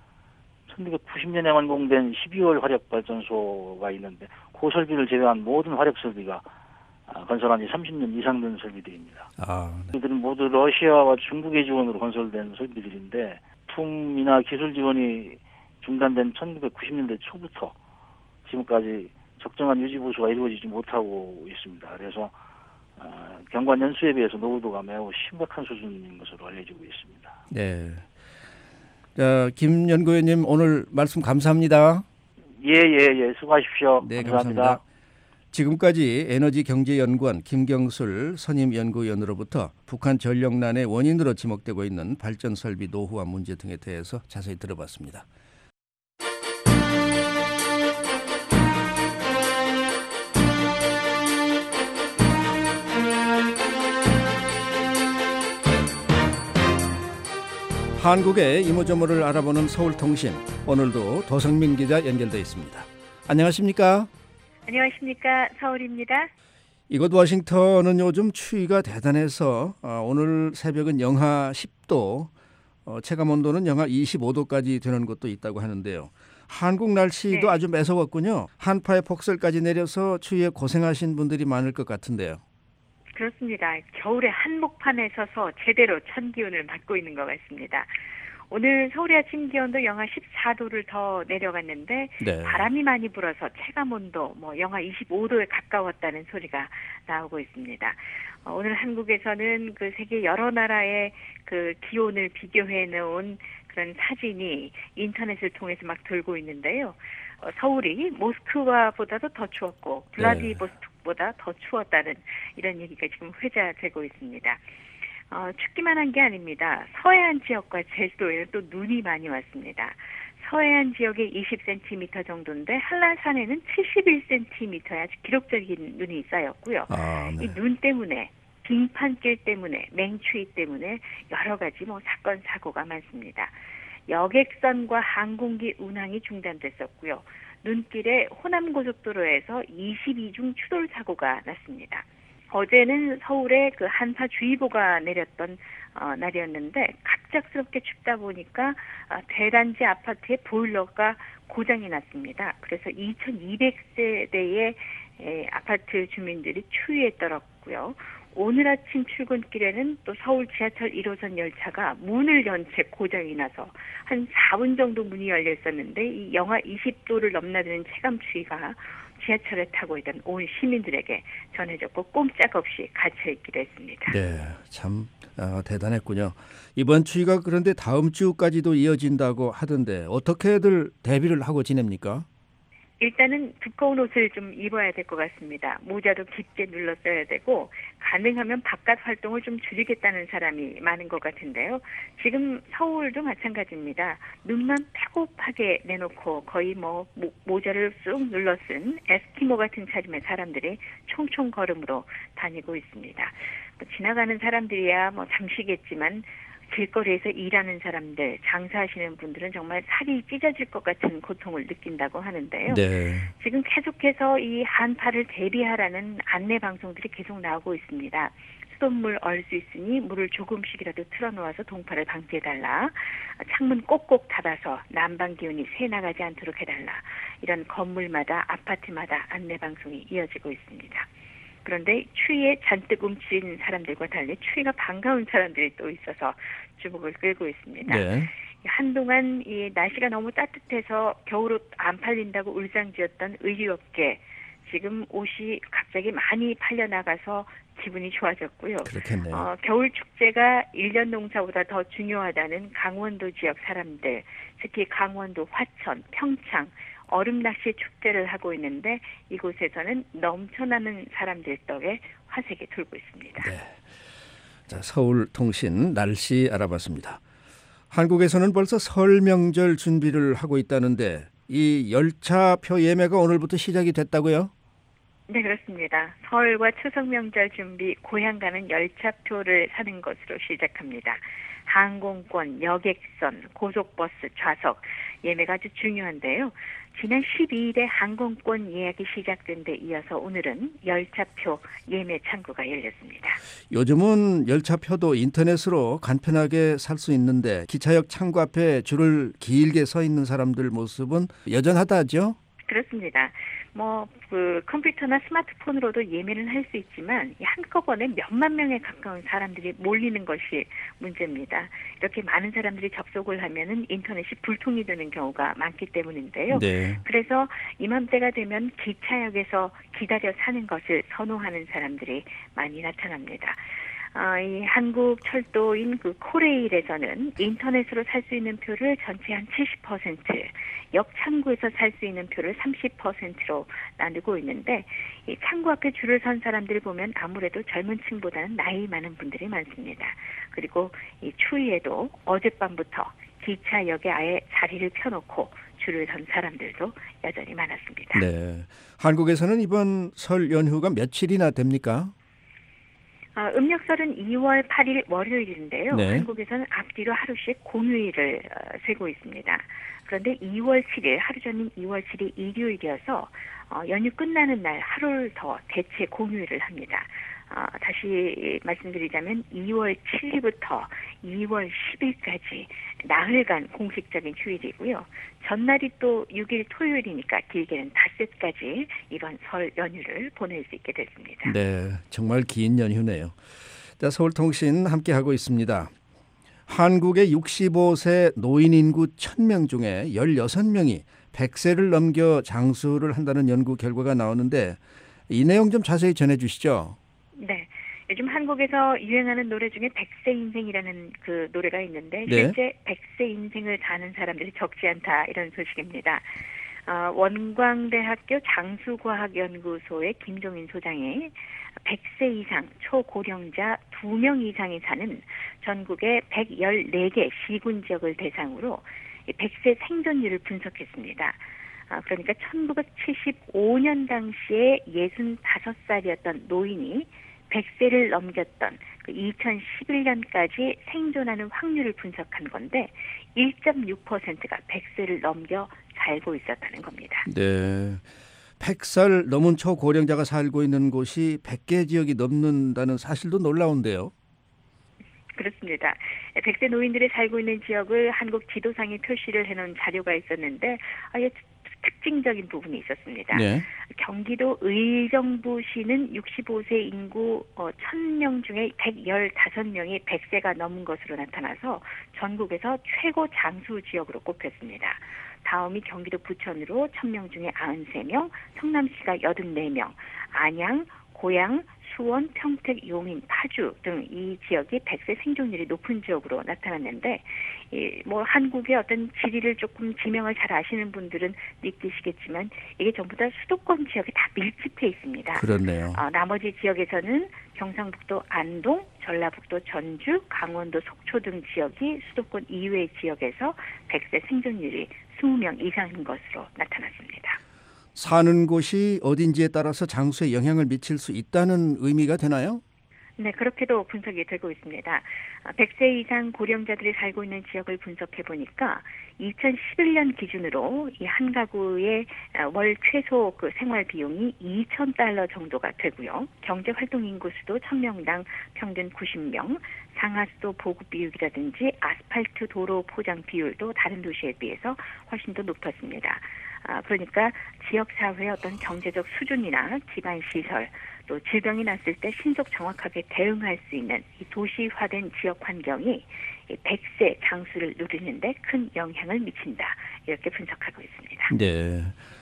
[SPEAKER 1] 천구백구십 년에 완공된 십이월 화력발전소가 있는데 그 설비를 제외한 모든 화력설비가 건설한 지 삼십 년 이상 된 설비들입니다.
[SPEAKER 4] 아, 네.
[SPEAKER 1] 이들은 모두 러시아와 중국의 지원으로 건설된 설비들인데 품이나 기술 지원이 중단된 천구백구십 년대 초부터 지금까지 적정한 유지 보수가 이루어지지 못하고 있습니다. 그래서 어, 경관 연수에 비해서 노후도가 매우 심각한 수준인 것으로 알려지고 있습니다.
[SPEAKER 4] 네. 자, 김 연구위원님 오늘 말씀 감사합니다.
[SPEAKER 1] 예, 예, 예. 수고하십시오.
[SPEAKER 4] 네,
[SPEAKER 1] 감사합니다.
[SPEAKER 4] 감사합니다. 지금까지 에너지경제연구원 김경술 선임연구위원으로부터 북한 전력난의 원인으로 지목되고 있는 발전설비 노후화 문제 등에 대해서 자세히 들어봤습니다. 한국의 이모저모를 알아보는 서울통신, 오늘도 도성민 기자 연결되어 있습니다. 안녕하십니까?
[SPEAKER 5] 안녕하십니까. 서울입니다.
[SPEAKER 4] 이곳 워싱턴은 요즘 추위가 대단해서 오늘 새벽은 영하 십 도, 체감온도는 영하 이십오 도까지 되는 곳도 있다고 하는데요. 한국 날씨도 네. 아주 매서웠군요. 한파에 폭설까지 내려서 추위에 고생하신 분들이 많을 것 같은데요.
[SPEAKER 5] 그렇습니다. 겨울에 한복판에 서서 제대로 찬 기운을 받고 있는 것 같습니다. 오늘 서울의 아침 기온도 영하 십사 도를 더 내려갔는데 네. 바람이 많이 불어서 체감온도 뭐 영하 이십오 도에 가까웠다는 소리가 나오고 있습니다. 어, 오늘 한국에서는 그 세계 여러 나라의 그 기온을 비교해 놓은 그런 사진이 인터넷을 통해서 막 돌고 있는데요. 어, 서울이 모스크바보다도 더 추웠고 블라디보스톡보다 더 추웠다는 이런 얘기가 지금 회자되고 있습니다. 어, 춥기만 한 게 아닙니다. 서해안 지역과 제주도에는 또 눈이 많이 왔습니다. 서해안 지역에 이십 센티미터 정도인데 한라산에는 칠십일 센티미터의 아주 기록적인 눈이 쌓였고요. 아, 네. 이 눈 때문에 빙판길 때문에 맹추위 때문에 여러 가지 뭐 사건 사고가 많습니다. 여객선과 항공기 운항이 중단됐었고요. 눈길에 호남고속도로에서 이십이 중 추돌 사고가 났습니다. 어제는 서울에 그 한파주의보가 내렸던 어, 날이었는데 갑작스럽게 춥다 보니까 어, 대단지 아파트의 보일러가 고장이 났습니다. 그래서 이천이백 세대의 에, 아파트 주민들이 추위에 떨었고요. 오늘 아침 출근길에는 또 서울 지하철 일 호선 열차가 문을 연 채 고장이 나서 한 사 분 정도 문이 열려 있었는데 이 영하 이십 도를 넘나드는 체감 추위가 지하철에 타고 있던 온 시민들에게 전해졌고 꼼짝없이 갇혀있기도 했습니다.
[SPEAKER 4] 네, 참 아, 대단했군요. 이번 추위가 그런데 다음 주까지도 이어진다고 하던데 어떻게들 대비를 하고 지냅니까?
[SPEAKER 5] 일단은 두꺼운 옷을 좀 입어야 될 것 같습니다. 모자도 깊게 눌러 써야 되고 가능하면 바깥 활동을 좀 줄이겠다는 사람이 많은 것 같은데요. 지금 서울도 마찬가지입니다. 눈만 빼곡하게 내놓고 거의 뭐 모, 모자를 쑥 눌러 쓴 에스키모 같은 차림의 사람들이 총총 걸음으로 다니고 있습니다. 뭐 지나가는 사람들이야 뭐 잠시겠지만 길거리에서 일하는 사람들, 장사하시는 분들은 정말 살이 찢어질 것 같은 고통을 느낀다고 하는데요. 네. 지금 계속해서 이 한파를 대비하라는 안내 방송들이 계속 나오고 있습니다. 수돗물 얼 수 있으니 물을 조금씩이라도 틀어놓아서 동파를 방지해달라. 창문 꼭꼭 닫아서 난방 기운이 새나가지 않도록 해달라. 이런 건물마다 아파트마다 안내 방송이 이어지고 있습니다. 그런데 추위에 잔뜩 움츠린 사람들과 달리 추위가 반가운 사람들이 또 있어서 주목을 끌고 있습니다. 네. 한동안 이 날씨가 너무 따뜻해서 겨울옷 안 팔린다고 울상지었던 의류업계 지금 옷이 갑자기 많이 팔려나가서 기분이 좋아졌고요. 그렇겠네요. 어, 겨울 축제가 일 년 농사보다 더 중요하다는 강원도 지역 사람들, 특히 강원도 화천, 평창, 얼음 낚시 축제를 하고 있는데 이곳에서는 넘쳐나는 사람들 덕에 화색이 돌고 있습니다. 네.
[SPEAKER 4] 자, 서울통신 날씨 알아봤습니다. 한국에서는 벌써 설 명절 준비를 하고 있다는데 이 열차표 예매가 오늘부터 시작이 됐다고요?
[SPEAKER 5] 네, 그렇습니다. 설과 추석 명절 준비, 고향 가는 열차표를 사는 것으로 시작합니다. 항공권, 여객선, 고속버스, 좌석 예매가 아주 중요한데요. 지난 십이 일에 항공권 예약이 시작된 데 이어서 오늘은 열차표 예매 창구가 열렸습니다.
[SPEAKER 4] 요즘은 열차표도 인터넷으로 간편하게 살 수 있는데 기차역 창구 앞에 줄을 길게 서 있는 사람들 모습은 여전하다죠?
[SPEAKER 5] 그렇습니다. 뭐 그 컴퓨터나 스마트폰으로도 예매는 할 수 있지만 한꺼번에 몇만 명에 가까운 사람들이 몰리는 것이 문제입니다. 이렇게 많은 사람들이 접속을 하면은 인터넷이 불통이 되는 경우가 많기 때문인데요. 네. 그래서 이맘때가 되면 기차역에서 기다려 사는 것을 선호하는 사람들이 많이 나타납니다. 어, 이 한국 철도인 그 코레일에서는 인터넷으로 살 수 있는 표를 전체 한 칠십 퍼센트, 역 창구에서 살 수 있는 표를 삼십 퍼센트로 나누고 있는데 이 창구 앞에 줄을 선 사람들을 보면 아무래도 젊은 층보다는 나이 많은 분들이 많습니다. 그리고 이 추위에도 어젯밤부터 기차역에 아예 자리를 펴놓고 줄을 선 사람들도 여전히 많았습니다.
[SPEAKER 4] 네, 한국에서는 이번 설 연휴가 며칠이나 됩니까?
[SPEAKER 5] 어, 음력설은 이월 팔일 월요일인데요.
[SPEAKER 4] 네.
[SPEAKER 5] 한국에서는 앞뒤로 하루씩 공휴일을 어, 세고 있습니다. 그런데 이월 칠일, 하루 전인 이월 칠일 일요일이어서 어, 연휴 끝나는 날 하루를 더 대체 공휴일을 합니다. 어, 다시 말씀드리자면 이월 칠일부터 이월 십일까지 나흘간 공식적인 휴일이고요. 전날이 또 육일 토요일이니까 길게는 닷새까지 이번 설 연휴를 보낼 수 있게 됐습니다.
[SPEAKER 4] 네, 정말 긴 연휴네요. 자, 서울통신 함께하고 있습니다. 한국의 육십오 세 노인 인구 천 명 중에 열여섯 명이 백 세를 넘겨 장수를 한다는 연구 결과가 나오는데 이 내용 좀 자세히 전해주시죠.
[SPEAKER 5] 네. 요즘 한국에서 유행하는 노래 중에 백세 인생이라는 그 노래가 있는데
[SPEAKER 4] 네.
[SPEAKER 5] 실제 백세 인생을 사는 사람들이 적지 않다 이런 소식입니다. 어, 원광대학교 장수과학연구소의 김종인 소장이 백 세 이상 초고령자 두 명 이상이 사는 전국의 백십사 개 시군 지역을 대상으로 백 세 생존율을 분석했습니다. 아, 그러니까 천구백칠십오 년 당시에 예순다섯 살이었던 노인이 백 세를 넘겼던 그 이천십일 년까지 생존하는 확률을 분석한 건데 일 점 육 퍼센트가 백 세를 넘겨 살고 있었다는 겁니다.
[SPEAKER 4] 네, 백 살 넘은 초고령자가 살고 있는 곳이 백 개 지역이 넘는다는 사실도 놀라운데요.
[SPEAKER 5] 그렇습니다. 백 세 노인들이 살고 있는 지역을 한국 지도상에 표시를 해놓은 자료가 있었는데 아예 특징적인 부분이 있었습니다.
[SPEAKER 4] 네.
[SPEAKER 5] 경기도 의정부시는 육십오 세 인구 천 명 중에 백십오 명이 백 세가 넘은 것으로 나타나서 전국에서 최고 장수 지역으로 꼽혔습니다. 다음이 경기도 부천으로 천 명 중에 구십삼 명, 성남시가 팔십사 명, 안양, 고양, 수원, 평택, 용인, 파주 등 이 지역이 백 세 생존율이 높은 지역으로 나타났는데 이, 뭐 한국의 어떤 지리를 조금 지명을 잘 아시는 분들은 느끼시겠지만 이게 전부 다 수도권 지역이 다 밀집해 있습니다.
[SPEAKER 4] 그렇네요.
[SPEAKER 5] 어, 나머지 지역에서는 경상북도 안동, 전라북도 전주, 강원도 속초 등 지역이 수도권 이외의 지역에서 백 세 생존율이 이십 명 이상인 것으로 나타났습니다.
[SPEAKER 4] 사는 곳이 어딘지에 따라서 장수에 영향을 미칠 수 있다는 의미가 되나요?
[SPEAKER 5] 네, 그렇게도 분석이 되고 있습니다. 백 세 이상 고령자들이 살고 있는 지역을 분석해 보니까 이천십일 년 기준으로 이 한 가구의 월 최소 그 생활 비용이 이천 달러 정도가 되고요. 경제 활동 인구수도 천 명당 평균 구십 명, 상하수도 보급 비율이라든지 아스팔트 도로 포장 비율도 다른 도시에 비해서 훨씬 더 높았습니다. 아, 그러니까 지역사회의 어떤 경제적 수준이나 기반시설, 또 질병이 났을 때 신속 정확하게 대응할 수 있는 이 도시화된 지역 환경이 백 세 장수를 누리는데 큰 영향을 미친다. 이렇게 분석하고 있습니다.
[SPEAKER 4] 네.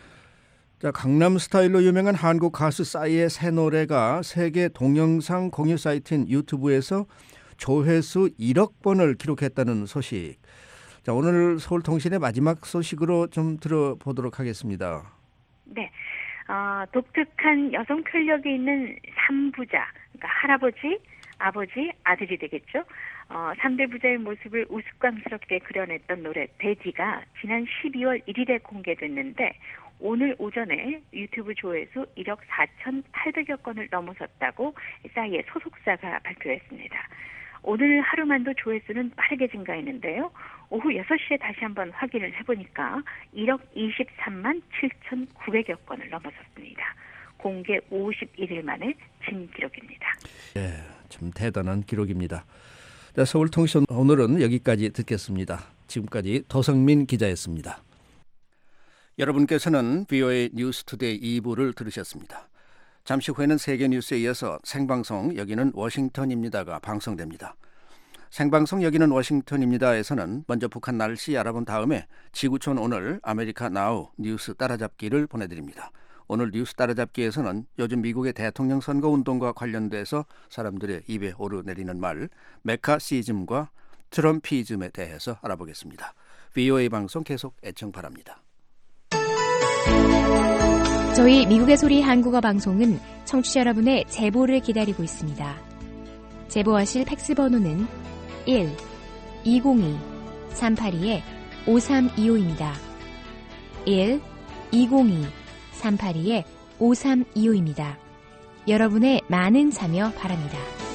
[SPEAKER 4] 자, 강남 스타일로 유명한 한국 가수 싸이의 새 노래가 세계 동영상 공유 사이트인 유튜브에서 조회수 일억 번을 기록했다는 소식. 자, 오늘 서울통신의 마지막 소식으로 좀 들어보도록 하겠습니다.
[SPEAKER 5] 네. 어, 독특한 여성 편력이 있는 삼부자, 그러니까 할아버지, 아버지, 아들이 되겠죠. 어, 삼대 부자의 모습을 우스꽝스럽게 그려냈던 노래 베디가 지난 십이월 일일에 공개됐는데 오늘 오전에 유튜브 조회수 일억 사천팔백여 건을 넘어섰다고 싸이의 소속사가 발표했습니다. 오늘 하루만도 조회수는 빠르게 증가했는데요. 오후 여섯 시에 다시 한번 확인을 해보니까 일억 이십삼만 칠천구백여 건을 넘어섰습니다. 공개 오십일 일 만에 진기록입니다.
[SPEAKER 4] 네, 참 대단한 기록입니다. 자, 서울통신 오늘은 여기까지 듣겠습니다. 지금까지 도성민 기자였습니다. 여러분께서는 브이오에이 뉴스투데이 이 부를 들으셨습니다. 잠시 후에는 세계뉴스에 이어서 생방송 여기는 워싱턴입니다가 방송됩니다. 생방송 여기는 워싱턴입니다에서는 먼저 북한 날씨 알아본 다음에 지구촌 오늘 아메리카 나우 뉴스 따라잡기를 보내드립니다. 오늘 뉴스 따라잡기에서는 요즘 미국의 대통령 선거 운동과 관련돼서 사람들의 입에 오르내리는 말 메카시즘과 트럼피즘에 대해서 알아보겠습니다. 브이오에이 방송 계속 애청 바랍니다.
[SPEAKER 6] 저희 미국의 소리 한국어 방송은 청취자 여러분의 제보를 기다리고 있습니다. 제보하실 팩스 번호는 일 이공이 삼팔이 오삼이오입니다. 일 이공이 삼팔이 오삼이오입니다. 여러분의 많은 참여 바랍니다.